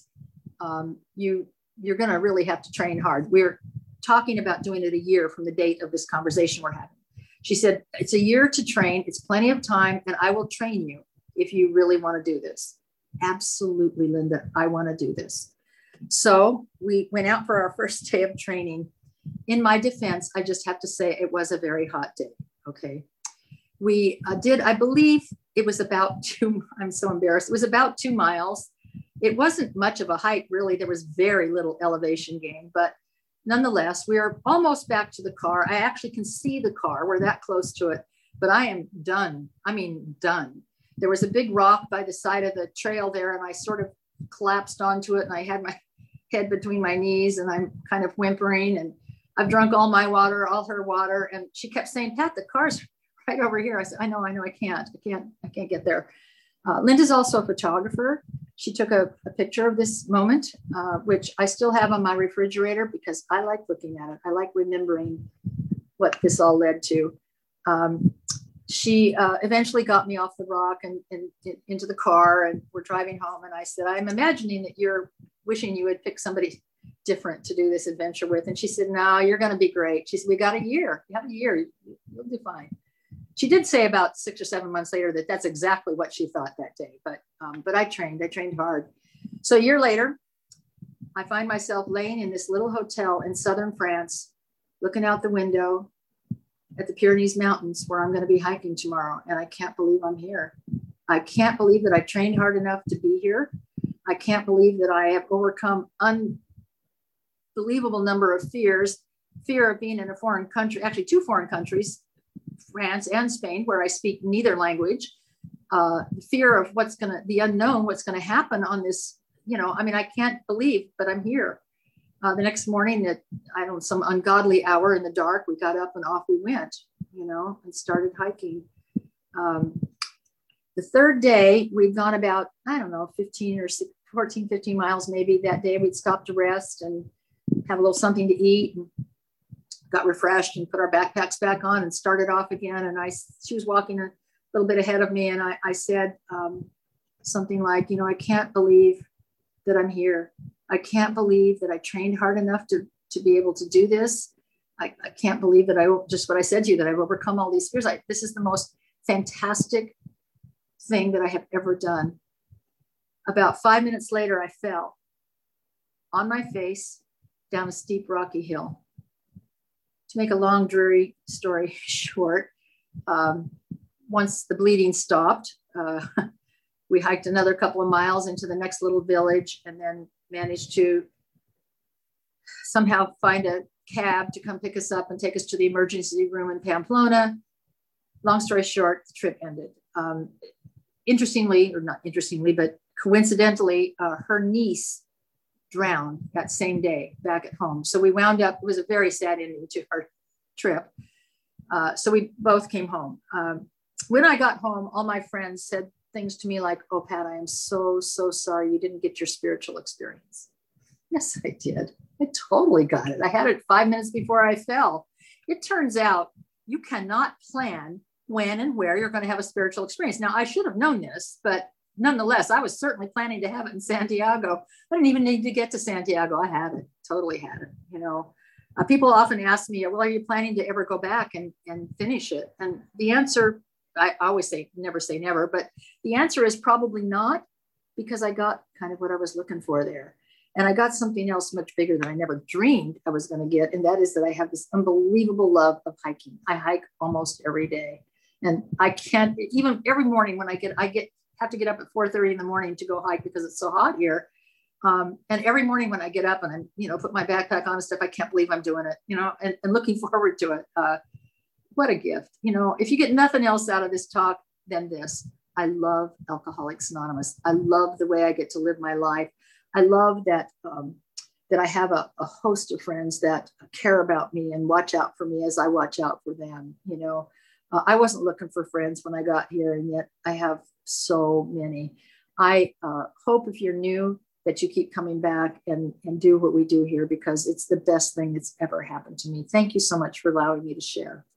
You're going to really have to train hard. We're talking about doing it a year from the date of this conversation we're having. She said, it's a year to train. It's plenty of time, and I will train you if you really want to do this. Absolutely, Linda, I want to do this. So we went out for our first day of training. In my defense, I just have to say it was a very hot day. Okay. We did, I believe it was about I'm so embarrassed. It was about 2 miles. It wasn't much of a hike, really. There was very little elevation gain, but nonetheless, we are almost back to the car. I actually can see the car. We're that close to it, but I am done. I mean, done. There was a big rock by the side of the trail there, and I sort of collapsed onto it, and I had my head between my knees, and I'm kind of whimpering, and I've drunk all my water, all her water. And she kept saying, Pat, the car's right over here. I said, I know, I can't get there. Linda's also a photographer. She took a picture of this moment, which I still have on my refrigerator because I like looking at it. I like remembering what this all led to. She eventually got me off the rock and into the car, and we're driving home. And I said, I'm imagining that you're wishing you would pick somebody different to do this adventure with. And she said, no, you're going to be great. She said, we got a year. You have a year. You'll do fine. She did say about 6 or 7 months later that that's exactly what she thought that day. But I trained hard. So a year later, I find myself laying in this little hotel in southern France, looking out the window at the Pyrenees Mountains where I'm going to be hiking tomorrow. And I can't believe I'm here. I can't believe that I trained hard enough to be here. I can't believe that I have overcome unbelievable number of fears. Fear of being in a foreign country, actually 2 foreign countries, France and Spain, where I speak neither language. Fear of the unknown, what's going to happen on this, I can't believe, but I'm here. The next morning at, some ungodly hour in the dark, we got up and off we went, and started hiking. The third day, we'd gone about, 15 miles maybe that day. We'd stopped to rest and have a little something to eat, and got refreshed and put our backpacks back on and started off again. And she was walking a little bit ahead of me. And I said something like, I can't believe that I'm here. I can't believe that I trained hard enough to be able to do this. I can't believe that just what I said to you, that I've overcome all these fears. This is the most fantastic thing that I have ever done. About 5 minutes later, I fell on my face down a steep, rocky hill. To make a long, dreary story short, once the bleeding stopped, we hiked another couple of miles into the next little village, and then managed to somehow find a cab to come pick us up and take us to the emergency room in Pamplona. Long story short, the trip ended. Interestingly, or not interestingly, but coincidentally, her niece drowned that same day back at home. So we wound up, it was a very sad ending to our trip. So we both came home. When I got home, all my friends said things to me like, oh, Pat, I am so sorry you didn't get your spiritual experience. Yes, I did. I totally got it. I had it 5 minutes before I fell. It turns out you cannot plan when and where you're going to have a spiritual experience. Now, I should have known this, but nonetheless, I was certainly planning to have it in Santiago. I didn't even need to get to Santiago. I had it, totally had it. People often ask me, well, are you planning to ever go back and finish it? And the answer, I always say never, but the answer is probably not, because I got kind of what I was looking for there. And I got something else much bigger than I never dreamed I was going to get. And that is that I have this unbelievable love of hiking. I hike almost every day. And I can't, even every morning when I have to get up at 4:30 in the morning to go hike because it's so hot here. And every morning when I get up and I'm, put my backpack on and stuff, I can't believe I'm doing it, and looking forward to it. What a gift. If you get nothing else out of this talk than this, I love Alcoholics Anonymous. I love the way I get to live my life. I love that that I have a host of friends that care about me and watch out for me as I watch out for them. I wasn't looking for friends when I got here, and yet I have so many. I hope if you're new that you keep coming back and do what we do here, because it's the best thing that's ever happened to me. Thank you so much for allowing me to share.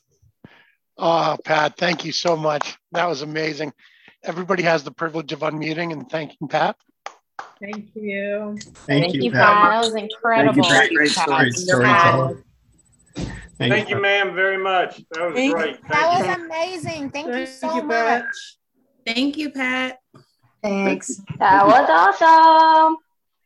Oh, Pat, thank you so much. That was amazing. Everybody has the privilege of unmuting and thanking Pat. Thank you. Thank you, Pat. That was incredible. Great storytelling. Thank you, ma'am, very much. That was great. That was amazing. Thank you so much. Thank you, Pat. Thanks. That was awesome.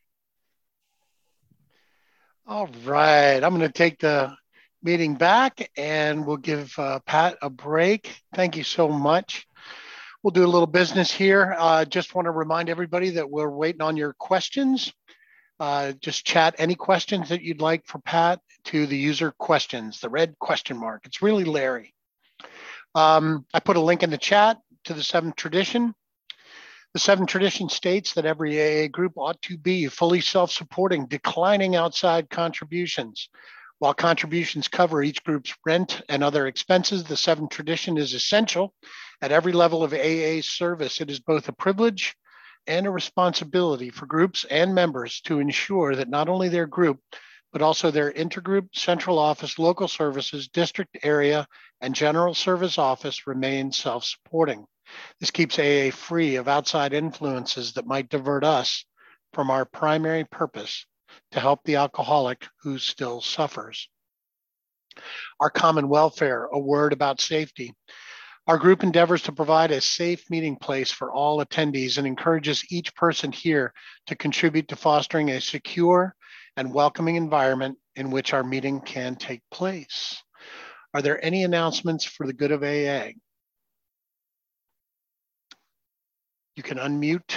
All right. I'm going to take the meeting back and we'll give Pat a break. Thank you so much. We'll do a little business here. Just want to remind everybody that we're waiting on your questions. Just chat any questions that you'd like for Pat to the user questions, the red question mark. It's really Larry. I put a link in the chat to the 7th tradition. The 7th tradition states that every AA group ought to be fully self-supporting, declining outside contributions. While contributions cover each group's rent and other expenses, the 7th tradition is essential at every level of AA service. It is both a privilege and a responsibility for groups and members to ensure that not only their group, but also their intergroup, central office, local services, district area, and general service office remain self-supporting. This keeps AA free of outside influences that might divert us from our primary purpose to help the alcoholic who still suffers. Our common welfare, a word about safety. Our group endeavors to provide a safe meeting place for all attendees and encourages each person here to contribute to fostering a secure and welcoming environment in which our meeting can take place. Are there any announcements for the good of AA? You can unmute.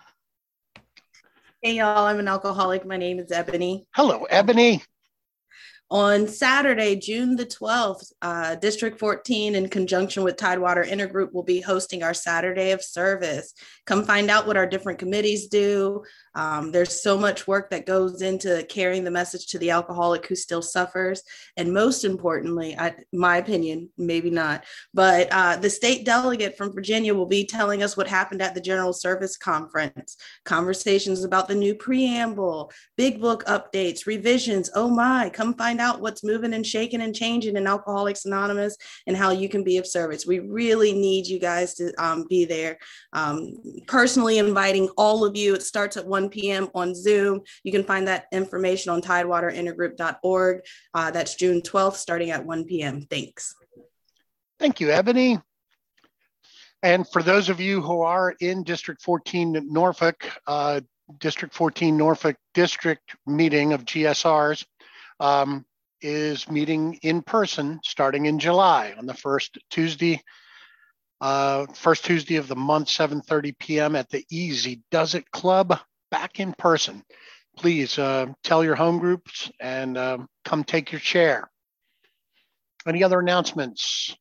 Hey y'all, I'm an alcoholic. My name is Ebony. Hello, Ebony. On Saturday, June the 12th, District 14, in conjunction with Tidewater Intergroup, will be hosting our Saturday of service. Come find out what our different committees do. There's so much work that goes into carrying the message to the alcoholic who still suffers. And most importantly, my opinion, maybe not, but the state delegate from Virginia will be telling us what happened at the General Service Conference, conversations about the new preamble, big book updates, revisions. Oh my, come find out what's moving and shaking and changing in Alcoholics Anonymous and how you can be of service. We really need you guys to be there. Personally inviting all of you. It starts at 1 p.m. on Zoom. You can find that information on tidewaterintergroup.org. That's June 12th, starting at 1 p.m. Thanks. Thank you, Ebony. And for those of you who are in District 14 Norfolk, District 14 Norfolk District meeting of GSRs is meeting in person starting in July on the first Tuesday of the month, 7:30 p.m. at the Easy Does It Club, back in person. Please tell your home groups and come take your chair. Any other announcements?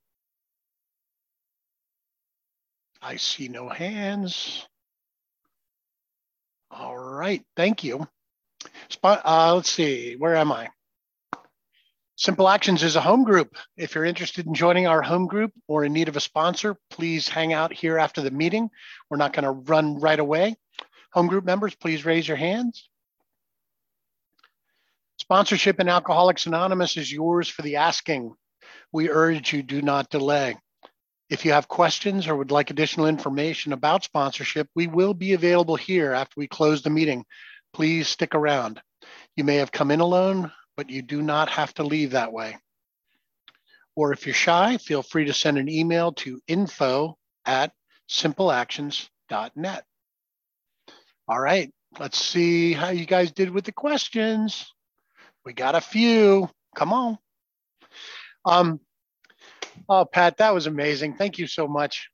I see no hands. All right, thank you. Let's see, where am I? Simple Actions is a home group. If you're interested in joining our home group or in need of a sponsor, please hang out here after the meeting. We're not going to run right away. Home group members, please raise your hands. Sponsorship in Alcoholics Anonymous is yours for the asking. We urge you, do not delay. If you have questions or would like additional information about sponsorship, we will be available here after we close the meeting. Please stick around. You may have come in alone, but you do not have to leave that way. Or if you're shy, feel free to send an email to info@simpleactions.net. All right, let's see how you guys did with the questions. We got a few. Come on. Oh, Pat, that was amazing. Thank you so much.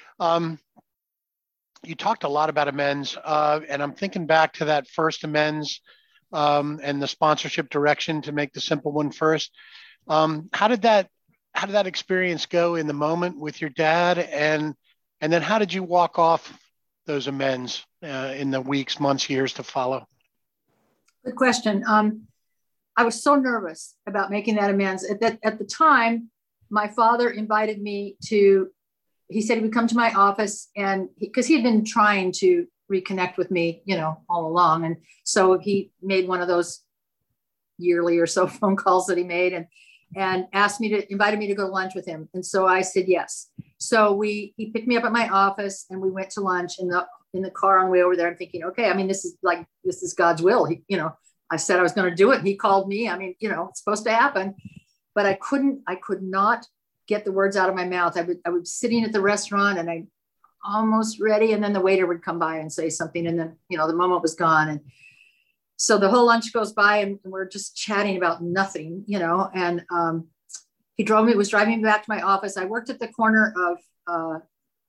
You talked a lot about amends, and I'm thinking back to that first amends and the sponsorship direction to make the simple one first. How did that experience go in the moment with your dad, and then how did you walk off those amends in the weeks, months, years to follow? Good question. I was so nervous about making that amends. At the time, my father invited me to, he said he would come to my office, and because he had been trying to reconnect with me, all along. And so he made one of those yearly or so phone calls that he made and invited me to go to lunch with him. And so I said yes. So he picked me up at my office and we went to lunch in the car on the way over there. I'm thinking, okay, this is God's will. I said I was going to do it. He called me. It's supposed to happen, but I could not get the words out of my mouth. I was sitting at the restaurant and I almost ready. And then the waiter would come by and say something. And then, the moment was gone. And so the whole lunch goes by and we're just chatting about nothing, and he was driving me back to my office. I worked at the corner of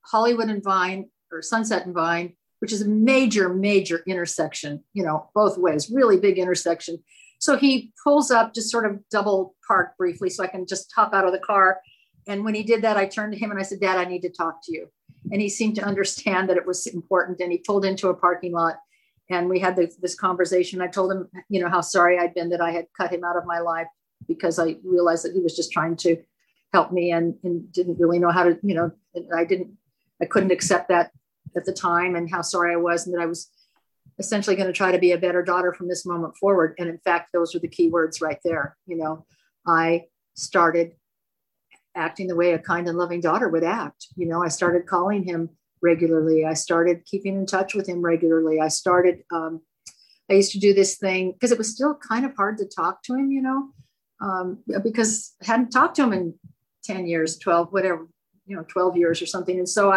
Hollywood and Vine, or Sunset and Vine, which is a major, major intersection, you know, both ways, really big intersection. So he pulls up, just sort of double park briefly so I can just hop out of the car. And when he did that, I turned to him and I said, Dad, I need to talk to you. And he seemed to understand that it was important. And he pulled into a parking lot and we had this conversation. I told him, you know, how sorry I'd been that I had cut him out of my life because I realized that he was just trying to help me and didn't really know how to, you know, I couldn't accept that at the time, and how sorry I was, and that I was essentially going to try to be a better daughter from this moment forward. And in fact, those were the key words right there. You know, I started acting the way a kind and loving daughter would act. You know, I started calling him regularly. I started keeping in touch with him regularly. I used to do this thing because it was still kind of hard to talk to him, you know, because I hadn't talked to him in 10 years, 12, whatever, you know, 12 years or something. And so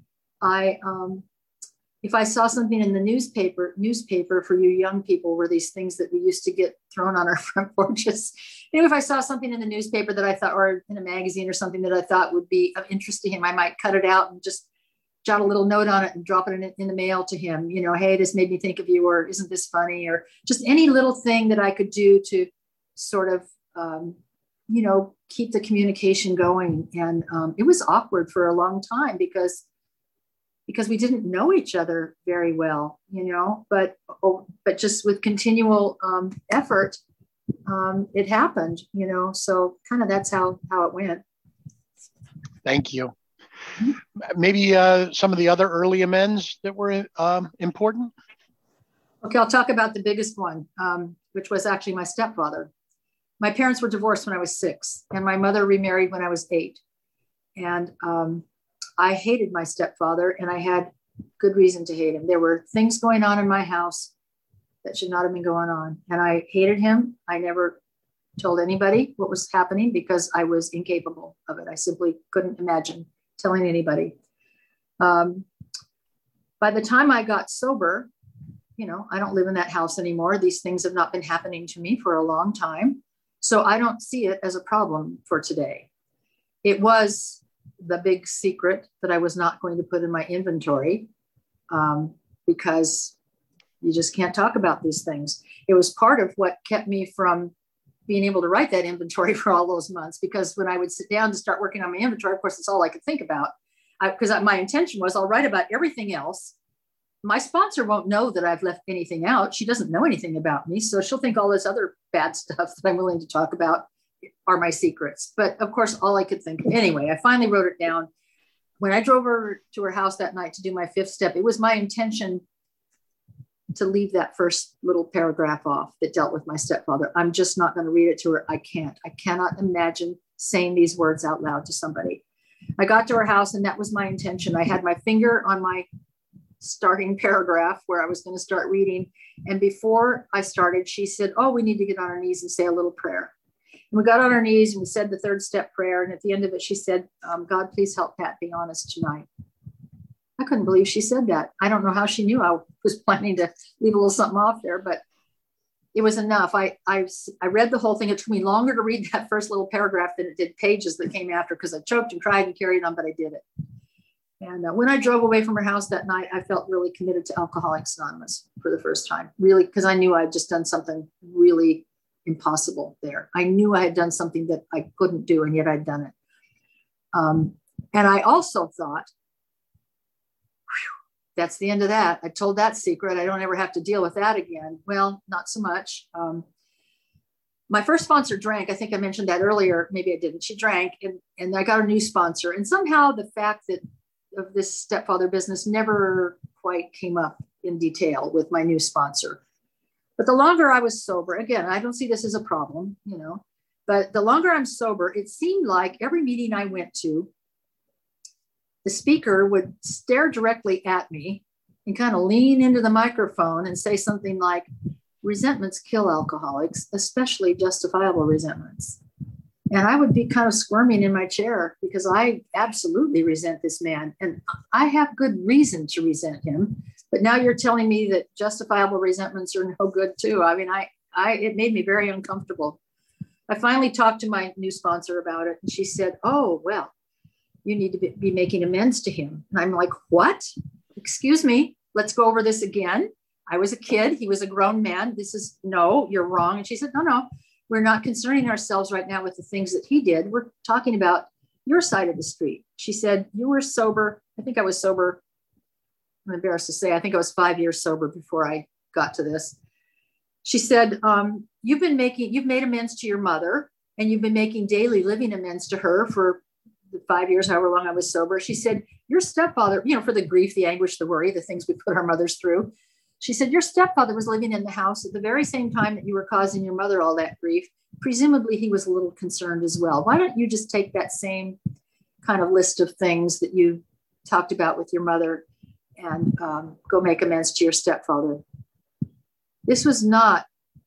if I saw something in the newspaper for you young people, were these things that we used to get thrown on our front porches. You know, if I saw something in the newspaper that I thought, or in a magazine or something that I thought would be of interest to him, I might cut it out and just jot a little note on it and drop it in the mail to him. You know, hey, this made me think of you, or isn't this funny, or just any little thing that I could do to sort of, you know, keep the communication going. And it was awkward for a long time because we didn't know each other very well, you know, but just with continual effort, it happened, you know, so kind of that's how it went. Thank you. Maybe some of the other early amends that were important? Okay, I'll talk about the biggest one, which was actually my stepfather. My parents were divorced when I was 6, and my mother remarried when I was 8. And I hated my stepfather, and I had good reason to hate him. There were things going on in my house that should not have been going on. And I hated him. I never told anybody what was happening because I was incapable of it. I simply couldn't imagine telling anybody. By the time I got sober, you know, I don't live in that house anymore. These things have not been happening to me for a long time. So I don't see it as a problem for today. It was the big secret that I was not going to put in my inventory because you just can't talk about these things. It was part of what kept me from being able to write that inventory for all those months, because when I would sit down to start working on my inventory, of course, it's all I could think about, because my intention was I'll write about everything else. My sponsor won't know that I've left anything out. She doesn't know anything about me. So she'll think all this other bad stuff that I'm willing to talk about are my secrets. But of course, all I could think of. Anyway, I finally wrote it down. When I drove over to her house that night to do my 5th step, it was my intention to leave that first little paragraph off that dealt with my stepfather. I'm just not going to read it to her. I cannot imagine saying these words out loud to somebody. I got to her house and that was my intention. I had my finger on my starting paragraph where I was going to start reading. And before I started, she said, oh, we need to get on our knees and say a little prayer. And we got on our knees and we said the 3rd step prayer. And at the end of it, she said, God, please help Pat be honest tonight. I couldn't believe she said that. I don't know how she knew I was planning to leave a little something off there, but it was enough. I read the whole thing. It took me longer to read that first little paragraph than it did pages that came after, because I choked and cried and carried on, but I did it. And when I drove away from her house that night, I felt really committed to Alcoholics Anonymous for the first time, really, because I knew I'd just done something really impossible there. I knew I had done something that I couldn't do, and yet I'd done it. And I also thought, that's the end of that. I told that secret. I don't ever have to deal with that again. Well, not so much. My first sponsor drank. I think I mentioned that earlier. Maybe I didn't. She drank, and I got a new sponsor. And somehow the fact that of this stepfather business never quite came up in detail with my new sponsor. But the longer I was sober, again, I don't see this as a problem, you know, but the longer I'm sober, it seemed like every meeting I went to, the speaker would stare directly at me and kind of lean into the microphone and say something like, resentments kill alcoholics, especially justifiable resentments. And I would be kind of squirming in my chair because I absolutely resent this man. And I have good reason to resent him. But now you're telling me that justifiable resentments are no good too. I mean, it made me very uncomfortable. I finally talked to my new sponsor about it. And she said, oh, well, you need to be making amends to him. And I'm like, what? Excuse me, let's go over this again. I was a kid. He was a grown man. No, you're wrong. And she said, no, we're not concerning ourselves right now with the things that he did. We're talking about your side of the street. She said, you were sober. I think I was sober. I'm embarrassed to say, I think I was 5 years sober before I got to this. She said, you've made amends to your mother, and you've been making daily living amends to her for the 5 years, however long I was sober. She said, your stepfather, for the grief, the anguish, the worry, the things we put our mothers through. She said, your stepfather was living in the house at the very same time that you were causing your mother all that grief. Presumably he was a little concerned as well. Why don't you just take that same kind of list of things that you talked about with your mother and go make amends to your stepfather? This was not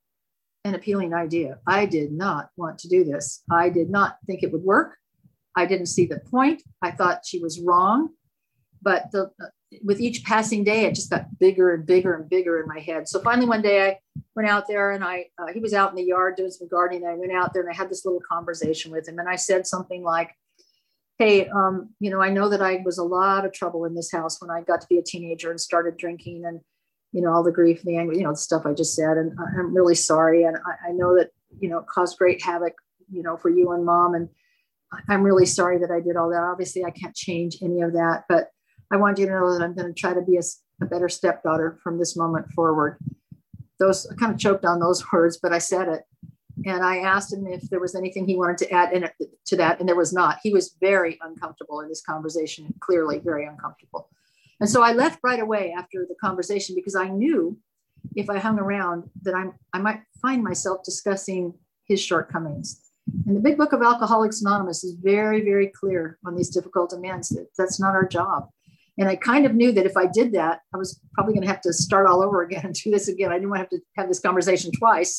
an appealing idea. I did not want to do this. I did not think it would work. I didn't see the point. I thought she was wrong. But with each passing day, it just got bigger and bigger and bigger in my head. So finally, one day I went out there and he was out in the yard doing some gardening. I went out there and I had this little conversation with him. And I said something like, hey, I know that I was a lot of trouble in this house when I got to be a teenager and started drinking and, all the grief, the anger, the stuff I just said. And I'm really sorry. And I know that, it caused great havoc, for you and Mom. And I'm really sorry that I did all that. Obviously, I can't change any of that, but I want you to know that I'm going to try to be a better stepdaughter from this moment forward. I kind of choked on those words, but I said it. And I asked him if there was anything he wanted to add to that, and there was not. He was very uncomfortable in this conversation, clearly very uncomfortable. And so I left right away after the conversation because I knew if I hung around that I might find myself discussing his shortcomings. And the Big Book of Alcoholics Anonymous is very, very clear on these difficult amends. That's not our job. And I kind of knew that if I did that, I was probably going to have to start all over again and do this again. I didn't want to have to have this conversation twice.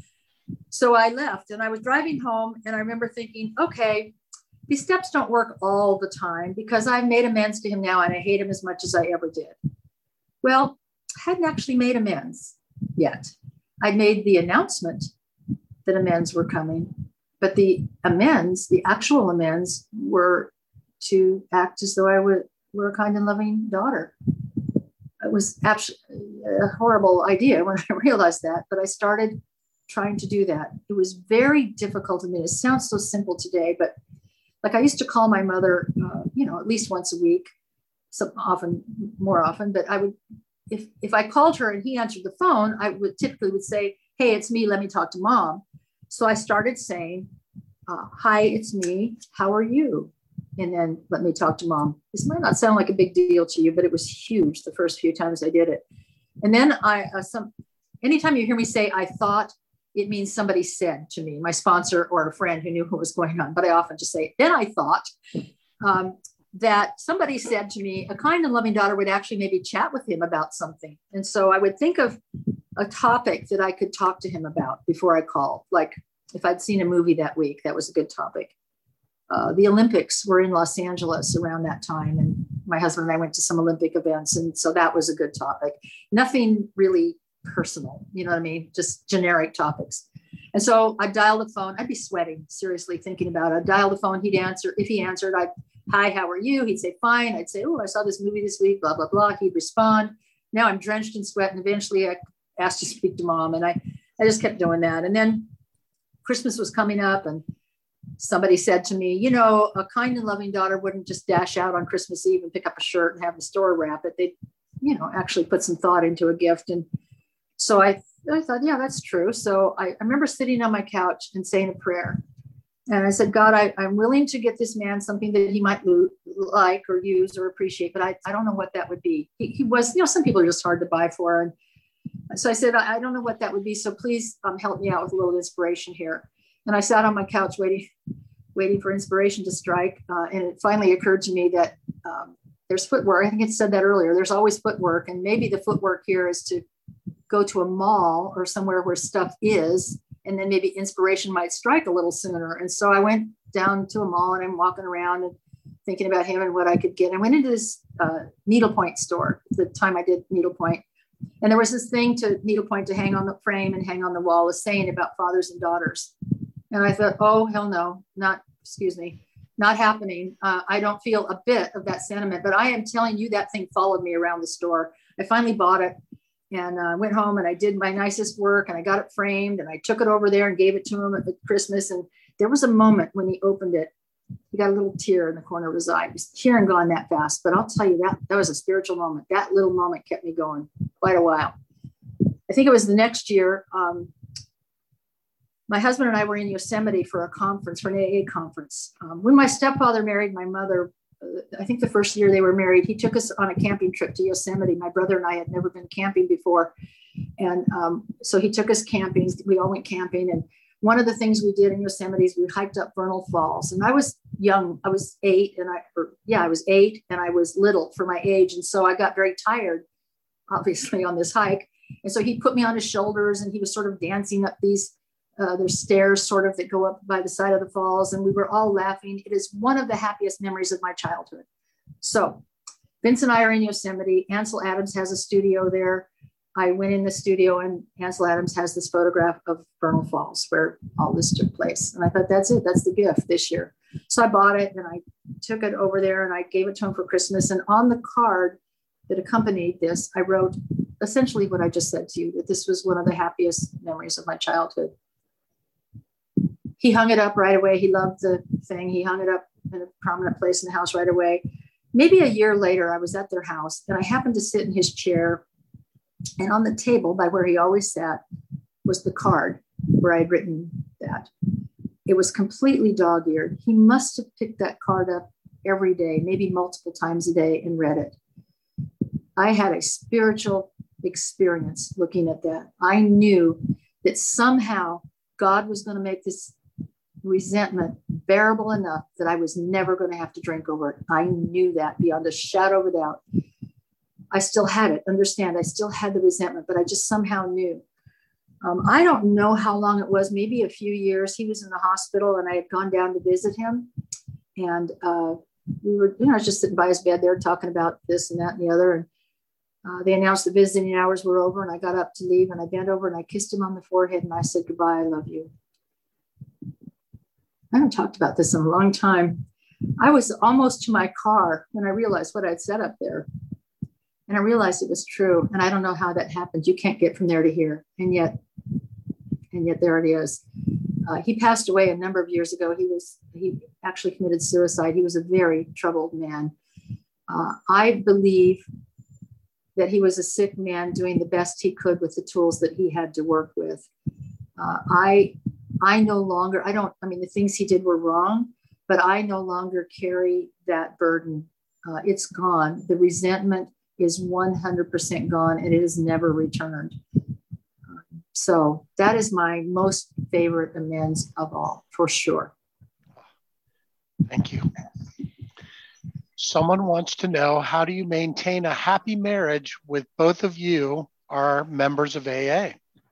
So I left and I was driving home and I remember thinking, okay, these steps don't work all the time because I've made amends to him now and I hate him as much as I ever did. Well, I hadn't actually made amends yet. I'd made the announcement that amends were coming, but the actual amends were to act as though I were a kind and loving daughter. It was absolutely a horrible idea when I realized that, but I started trying to do that. It was very difficult. I mean, it sounds so simple today, but like I used to call my mother, at least once a week, more often, but I would, if I called her and he answered the phone, I would typically say, hey, it's me, let me talk to Mom. So I started saying, hi, it's me, how are you? And then let me talk to Mom. This might not sound like a big deal to you, but it was huge the first few times I did it. And then anytime you hear me say, I thought, it means somebody said to me, my sponsor or a friend who knew what was going on. But I often just say, then I thought that somebody said to me, a kind and loving daughter would actually maybe chat with him about something. And so I would think of a topic that I could talk to him about before I called. Like if I'd seen a movie that week, that was a good topic. The Olympics were in Los Angeles around that time. And my husband and I went to some Olympic events. And so that was a good topic. Nothing really personal, you know what I mean? Just generic topics. And so I'd dial the phone. I'd be sweating, seriously thinking about it. I'd dial the phone. He'd answer. If he answered, hi, how are you? He'd say, fine. I'd say, oh, I saw this movie this week, blah, blah, blah. He'd respond. Now I'm drenched in sweat. And eventually I asked to speak to Mom. And I just kept doing that. And then Christmas was coming up and somebody said to me, a kind and loving daughter wouldn't just dash out on Christmas Eve and pick up a shirt and have the store wrap it. They'd, actually put some thought into a gift. And so I thought, yeah, that's true. So I remember sitting on my couch and saying a prayer. And I said, God, I'm willing to get this man something that he might like or use or appreciate, but I don't know what that would be. He was, some people are just hard to buy for. And so I said, I don't know what that would be. So please help me out with a little inspiration here. And I sat on my couch waiting for inspiration to strike. And it finally occurred to me that there's footwork. I think it said that earlier. There's always footwork. And maybe the footwork here is to go to a mall or somewhere where stuff is, and then maybe inspiration might strike a little sooner. And so I went down to a mall and I'm walking around and thinking about him and what I could get. I went into this needlepoint store at the time I did needlepoint. And there was this thing to needlepoint to hang on the frame and hang on the wall, a saying about fathers and daughters. And I thought, oh, hell no, not not happening. I don't feel a bit of that sentiment, but I am telling you, that thing followed me around the store. I finally bought it and went home and I did my nicest work and I got it framed and I took it over there and gave it to him at Christmas. And there was a moment when he opened it, he got a little tear in the corner of his eye. It was here and gone that fast. But I'll tell you, that was a spiritual moment. That little moment kept me going quite a while. I think it was the next year. My husband and I were in Yosemite for a conference, for an AA conference. When my stepfather married my mother, I think the first year they were married, he took us on a camping trip to Yosemite. My brother and I had never been camping before. And so he took us camping. We all went camping. And one of the things we did in Yosemite is we hiked up Vernal Falls. And I was young. I was 8 and I was 8 and I was little for my age. And so I got very tired, obviously, on this hike. And so he put me on his shoulders and he was sort of dancing up these, there's stairs sort of that go up by the side of the falls. And we were all laughing. It is one of the happiest memories of my childhood. So Vince and I are in Yosemite. Ansel Adams has a studio there. I went in the studio and Ansel Adams has this photograph of Vernal Falls where all this took place. And I thought, that's it. That's the gift this year. So I bought it and I took it over there and I gave it to him for Christmas. And on the card that accompanied this, I wrote essentially what I just said to you, that this was one of the happiest memories of my childhood. He hung it up right away. He loved the thing. He hung it up in a prominent place in the house right away. Maybe a year later, I was at their house and I happened to sit in his chair. And on the table by where he always sat was the card where I'd written that. It was completely dog-eared. He must have picked that card up every day, maybe multiple times a day, and read it. I had a spiritual experience looking at that. I knew that somehow God was going to make this resentment bearable enough that I was never going to have to drink over it. I knew that beyond a shadow of a doubt. I still had it, understand, I still had the resentment, but I just somehow knew. I don't know how long it was, maybe a few years. He was in the hospital and I had gone down to visit him. And we were, I was just sitting by his bed there talking about this and that and the other. And they announced the visiting hours were over and I got up to leave and I bent over and I kissed him on the forehead and I said, goodbye, I love you. I haven't talked about this in a long time. I was almost to my car when I realized what I'd said up there. And I realized it was true. And I don't know how that happened. You can't get from there to here. And yet there it is. He passed away a number of years ago. He actually committed suicide. He was a very troubled man. I believe that he was a sick man doing the best he could with the tools that he had to work with. I no longer, the things he did were wrong, but I no longer carry that burden. It's gone. The resentment is 100% gone and it is never returned. So that is my most favorite amends of all, for sure. Thank you. Someone wants to know, how do you maintain a happy marriage with both of you are members of AA?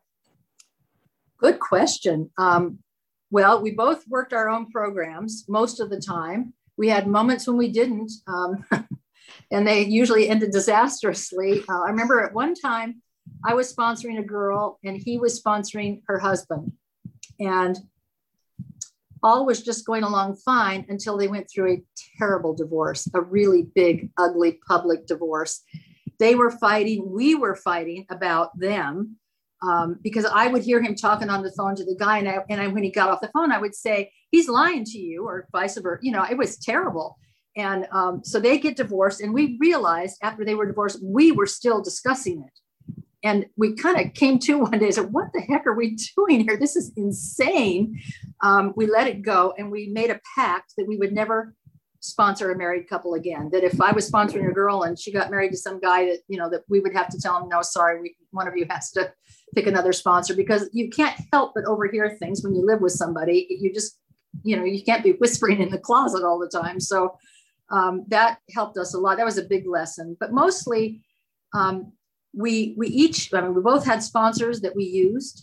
Good question. Well, we both worked our own programs most of the time. We had moments when we didn't. And they usually ended disastrously. I remember at one time I was sponsoring a girl and he was sponsoring her husband. And all was just going along fine until they went through a terrible divorce, a really big, ugly public divorce. They were fighting, we were fighting about them because I would hear him talking on the phone to the guy. And when he got off the phone, I would say, he's lying to you, or vice versa. It was terrible. And so they get divorced and we realized after they were divorced, we were still discussing it. And we kind of came to one day and said, what the heck are we doing here? This is insane. We let it go and we made a pact that we would never sponsor a married couple again. That if I was sponsoring a girl and she got married to some guy that, that we would have to tell him, no, sorry, one of you has to pick another sponsor, because you can't help but overhear things when you live with somebody. You just, you can't be whispering in the closet all the time. So that helped us a lot. That was a big lesson. But mostly we both had sponsors that we used,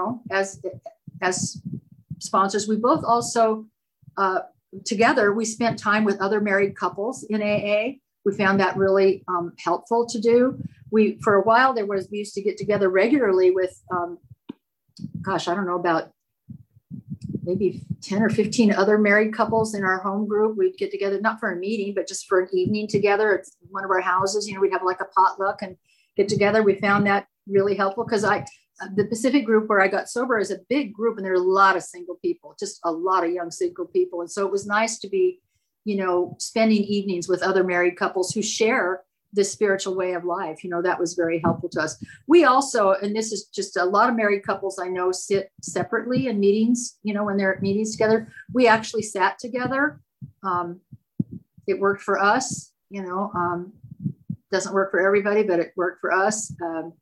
as sponsors. We both also, together, we spent time with other married couples in AA. We found that really helpful to do. For a while we used to get together regularly with, I don't know, about maybe 10 or 15 other married couples in our home group. We'd get together, not for a meeting, but just for an evening together at one of our houses. You know, we'd have like a potluck and get together. We found that really helpful because the Pacific group where I got sober is a big group, and there are a lot of single people, just a lot of young single people. And so it was nice to be, you know, spending evenings with other married couples who share this spiritual way of life. You know, that was very helpful to us. We also, and this is just a lot of married couples I know sit separately in meetings, you know, when they're at meetings together. We actually sat together. It worked for us, you know, doesn't work for everybody, but it worked for us.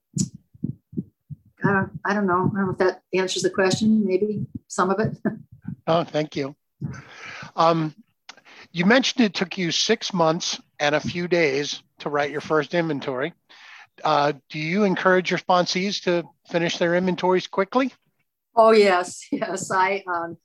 I don't know if that answers the question, maybe some of it. Oh, thank you. You mentioned it took you 6 months and a few days to write your first inventory. Do you encourage your sponsees to finish their inventories quickly? Oh, yes. When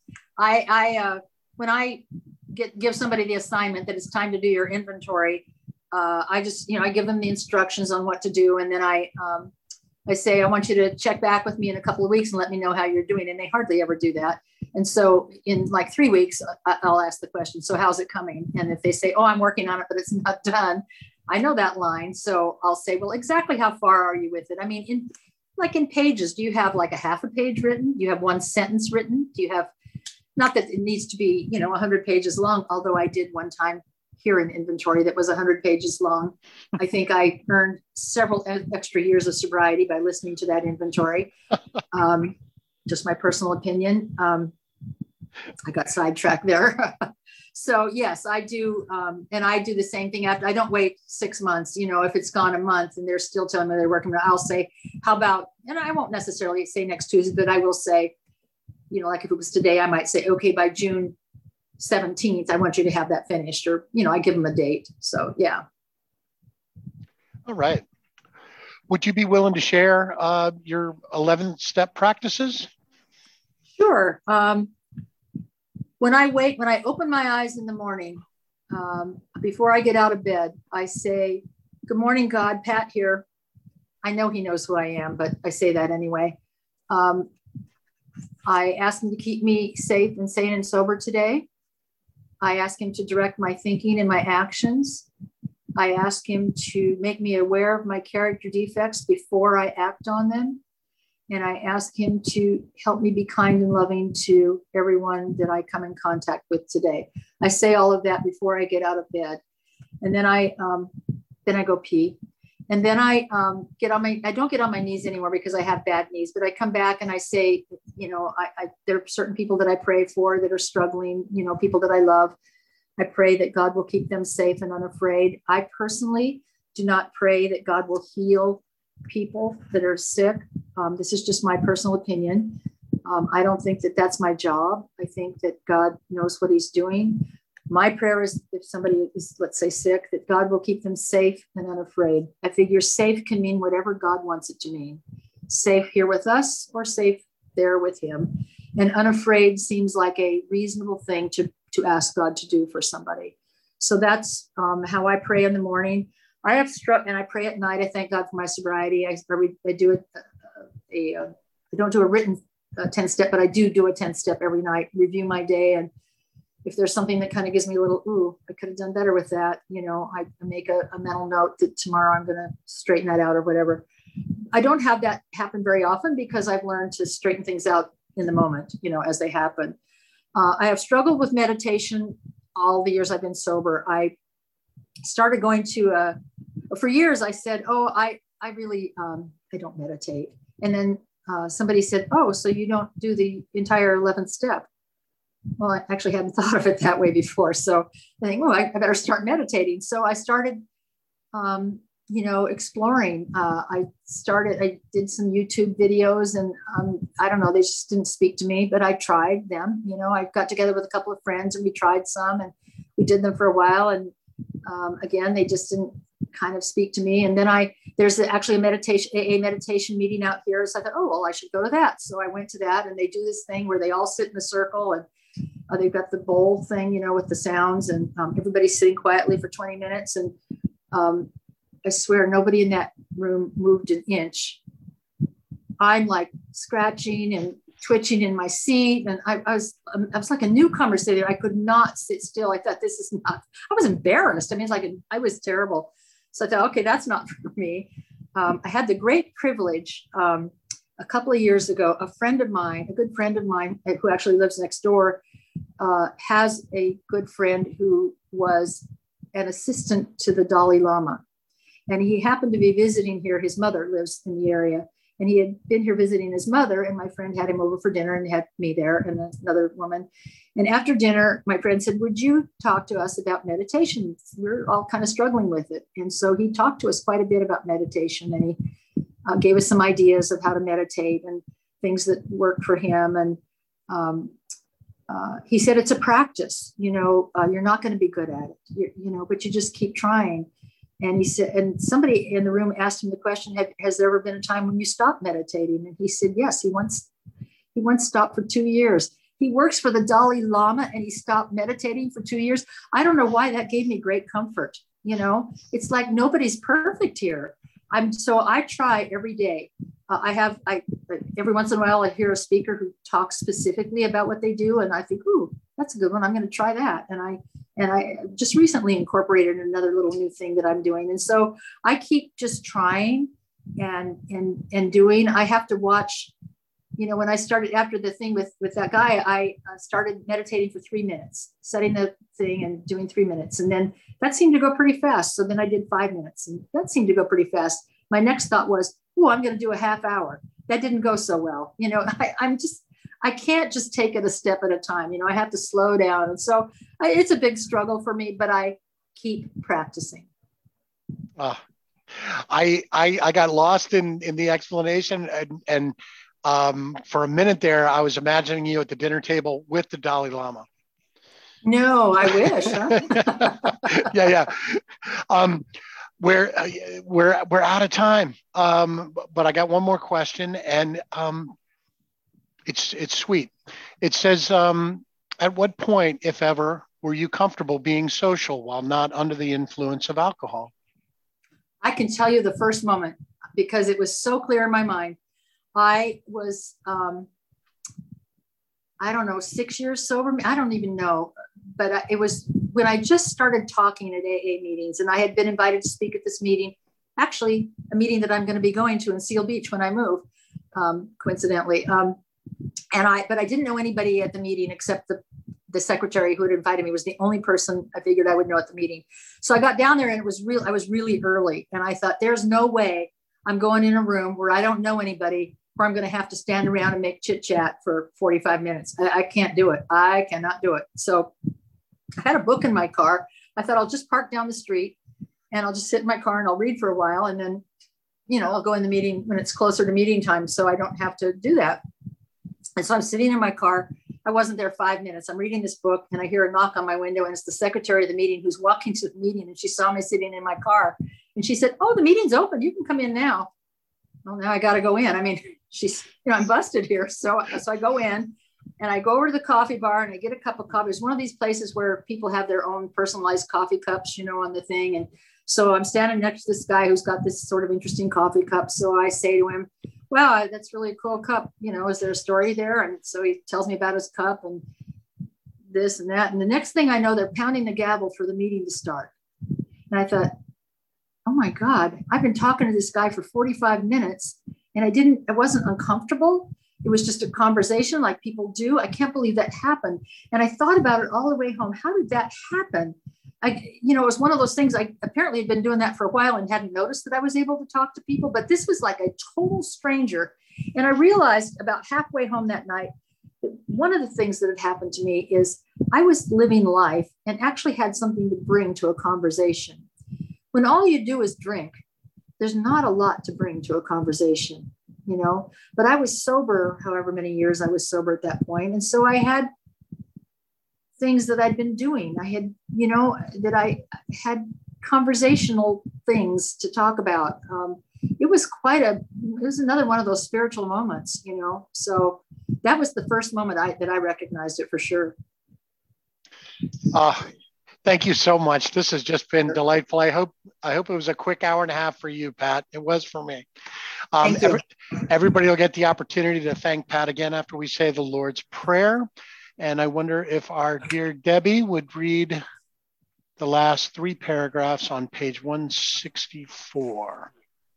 I give somebody the assignment that it's time to do your inventory, I just, you know, I give them the instructions on what to do. And then I say, I want you to check back with me in a couple of weeks and let me know how you're doing. And they hardly ever do that. And so in like 3 weeks, I'll ask the question, so how's it coming? And if they say, oh, I'm working on it, but it's not done, I know that line. So I'll say, well, exactly how far are you with it? I mean, in pages, do you have like a half a page written? Do you have one sentence written? Do you have, not that it needs to be, you know, 100 pages long, although I did one time hear an inventory that was 100 pages long. I think I earned several extra years of sobriety by listening to that inventory. Just my personal opinion. I got sidetracked there. So yes, I do. And I do the same thing after. I don't wait 6 months. You know, if it's gone a month and they're still telling me they're working, I'll say, how about, and I won't necessarily say next Tuesday, but I will say, you know, like if it was today, I might say, okay, by June 17th, I want you to have that finished, or, you know, I give them a date. So yeah. All right. Would you be willing to share your 11 step practices? Sure. When I open my eyes in the morning, before I get out of bed, I say, good morning, God, Pat here. I know he knows who I am, but I say that anyway. I ask him to keep me safe and sane and sober today. I ask him to direct my thinking and my actions. I ask him to make me aware of my character defects before I act on them. And I ask him to help me be kind and loving to everyone that I come in contact with today. I say all of that before I get out of bed. And then I go pee. And then I don't get on my knees anymore because I have bad knees, but I come back and I say, you know, there are certain people that I pray for that are struggling, you know, people that I love. I pray that God will keep them safe and unafraid. I personally do not pray that God will heal people that are sick. This is just my personal opinion. I don't think that that's my job. I think that God knows what he's doing. My prayer is if somebody is, let's say, sick, that God will keep them safe and unafraid. I figure safe can mean whatever God wants it to mean. Safe here with us or safe there with him. And unafraid seems like a reasonable thing to ask God to do for somebody. So that's how I pray in the morning. I have struck, and I pray at night. I thank God for my sobriety. I do I don't do a written 10-step, but I do a 10-step every night, review my day. And if there's something that kind of gives me a little, ooh, I could have done better with that, you know, I make a mental note that tomorrow I'm going to straighten that out or whatever. I don't have that happen very often because I've learned to straighten things out in the moment, you know, as they happen. I have struggled with meditation all the years I've been sober. I started going to, for years I said, oh, I really, I don't meditate. And then somebody said, oh, so you don't do the entire 11th step. Well, I actually hadn't thought of it that way before. So I think, well, I better start meditating. So I started, you know, exploring. I did some YouTube videos and I don't know, they just didn't speak to me, but I tried them. You know, I got together with a couple of friends and we tried some and we did them for a while. And again, they just didn't kind of speak to me. And then there's actually a meditation meeting out here. So I thought, oh, well, I should go to that. So I went to that and they do this thing where they all sit in a circle and they've got the bowl thing, you know, with the sounds and everybody's sitting quietly for 20 minutes. And I swear nobody in that room moved an inch. I'm like scratching and twitching in my seat. And I was like a newcomer sitting. I could not sit still. I thought, this is not, I was embarrassed. I mean, it's like, I was terrible. So I thought, okay, that's not for me. I had the great privilege a couple of years ago, a friend of mine, a good friend of mine who actually lives next door, has a good friend who was an assistant to the Dalai Lama. And he happened to be visiting here. His mother lives in the area. And he had been here visiting his mother, and my friend had him over for dinner and had me there and another woman. And after dinner, my friend said, would you talk to us about meditation? We're all kind of struggling with it. And so he talked to us quite a bit about meditation, and he gave us some ideas of how to meditate and things that worked for him. And he said, it's a practice, you're not going to be good at it, but you just keep trying. And he said, and somebody in the room asked him the question, has there ever been a time when you stopped meditating? And he said, yes, he once stopped for 2 years. He works for the Dalai Lama and he stopped meditating for 2 years. I don't know why. That gave me great comfort. It's like nobody's perfect here. So I try every day. Every once in a while I hear a speaker who talks specifically about what they do, and I think, ooh, that's a good one. I'm going to try that. And I just recently incorporated another little new thing that I'm doing. And so I keep just trying and doing. I have to watch, when I started after the thing with that guy, I started meditating for 3 minutes, setting the thing and doing 3 minutes. And then that seemed to go pretty fast. So then I did 5 minutes, and that seemed to go pretty fast. My next thought was, oh, I'm going to do a half hour. That didn't go so well. I can't just take it a step at a time. I have to slow down. And so it's a big struggle for me, but I keep practicing. I got lost in the explanation, and for a minute there, I was imagining you at the dinner table with the Dalai Lama. No, I wish. Huh? Yeah. We're out of time, but I got one more question, and it's sweet. It says, at what point, if ever, were you comfortable being social while not under the influence of alcohol? I can tell you the first moment, because it was so clear in my mind. I was, I don't know, 6 years sober. I don't even know, but it was when I just started talking at AA meetings, and I had been invited to speak at this meeting, actually a meeting that I'm going to be going to in Seal Beach when I move, coincidentally. But I didn't know anybody at the meeting except the secretary who had invited me was the only person I figured I would know at the meeting. So I got down there, and I was really early, and I thought, there's no way I'm going in a room where I don't know anybody, where I'm going to have to stand around and make chit chat for 45 minutes. I can't do it. I cannot do it. So I had a book in my car. I thought, I'll just park down the street and I'll just sit in my car and I'll read for a while. And then, I'll go in the meeting when it's closer to meeting time, so I don't have to do that. And so I'm sitting in my car. I wasn't there 5 minutes. I'm reading this book, and I hear a knock on my window, and it's the secretary of the meeting who's walking to the meeting. And she saw me sitting in my car, and she said, oh, the meeting's open. You can come in now. Well, now I got to go in. I mean, she's, I'm busted here. So I go in, and I go over to the coffee bar, and I get a cup of coffee. It's one of these places where people have their own personalized coffee cups, on the thing. And so I'm standing next to this guy who's got this sort of interesting coffee cup. So I say to him, wow, that's really a cool cup. Is there a story there? And so he tells me about his cup and this and that. And the next thing I know, they're pounding the gavel for the meeting to start. And I thought, oh my God, I've been talking to this guy for 45 minutes and I wasn't uncomfortable. It was just a conversation like people do. I can't believe that happened. And I thought about it all the way home. How did that happen? It was one of those things. I apparently had been doing that for a while and hadn't noticed that I was able to talk to people, but this was like a total stranger. And I realized about halfway home that night, that one of the things that had happened to me is I was living life and actually had something to bring to a conversation. When all you do is drink, there's not a lot to bring to a conversation, but I was sober, however many years I was sober at that point. And so I had things that I'd been doing. I had, that I had conversational things to talk about. It was another one of those spiritual moments, so that was the first moment that I recognized it for sure. Thank you so much. This has just been delightful. I hope it was a quick hour and a half for you, Pat. It was for me. Thank you. Everybody will get the opportunity to thank Pat again after we say the Lord's Prayer. And I wonder if our dear Debbie would read the last 3 paragraphs on page 164.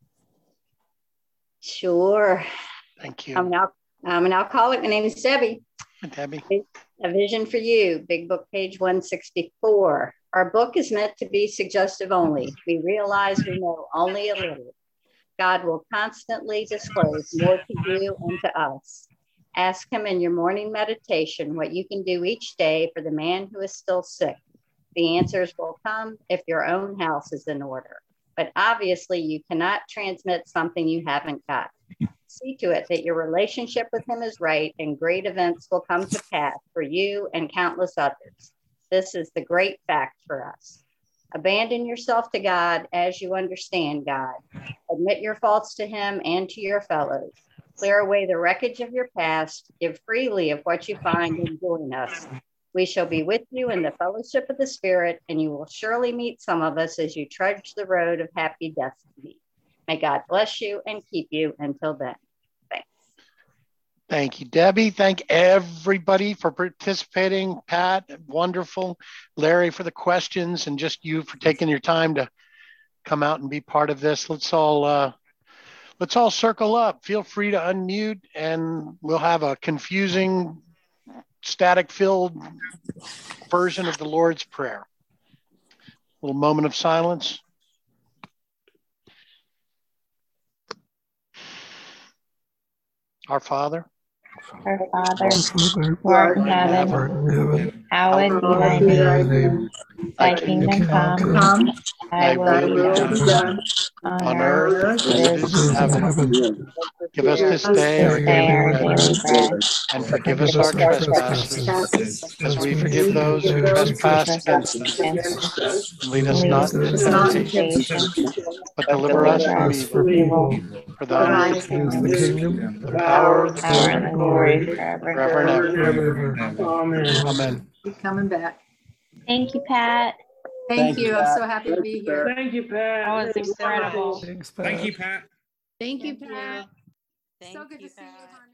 Sure. Thank you. I'm an alcoholic. My name is Debbie. Hi, Debbie. A Vision for You, Big Book, page 164. Our book is meant to be suggestive only. We realize we know only a little. God will constantly disclose more to you and to us. Ask him in your morning meditation what you can do each day for the man who is still sick. The answers will come if your own house is in order. But obviously, you cannot transmit something you haven't got. See to it that your relationship with him is right, and great events will come to pass for you and countless others. This is the great fact for us. Abandon yourself to God as you understand God. Admit your faults to him and to your fellows. Clear away the wreckage of your past. Give freely of what you find and join us. We shall be with you in the fellowship of the Spirit, and you will surely meet some of us as you trudge the road of happy destiny. May God bless you and keep you until then. Thanks. Thank you, Debbie. Thank everybody for participating. Pat, wonderful. Larry for the questions, and just you for taking your time to come out and be part of this. Let's all circle up. Feel free to unmute, and we'll have a confusing, static-filled version of the Lord's Prayer. A little moment of silence. Our Father, who art in heaven, hallowed be thy name. Thy kingdom come, thy will be done on earth as it is in heaven. Give us this day our daily bread, and forgive us our trespasses, as we forgive those who trespass against us. And lead us not into temptation, but deliver us from evil. For thine is the kingdom, the power, and the glory forever and ever. Amen. Keep coming back. Thank you, Pat. Thank you. I'm so happy to be here. Thank you, Pat. That was incredible. Thanks, Thank you, Pat. Thank you, Pat. Thank So good you, to see you. Pat.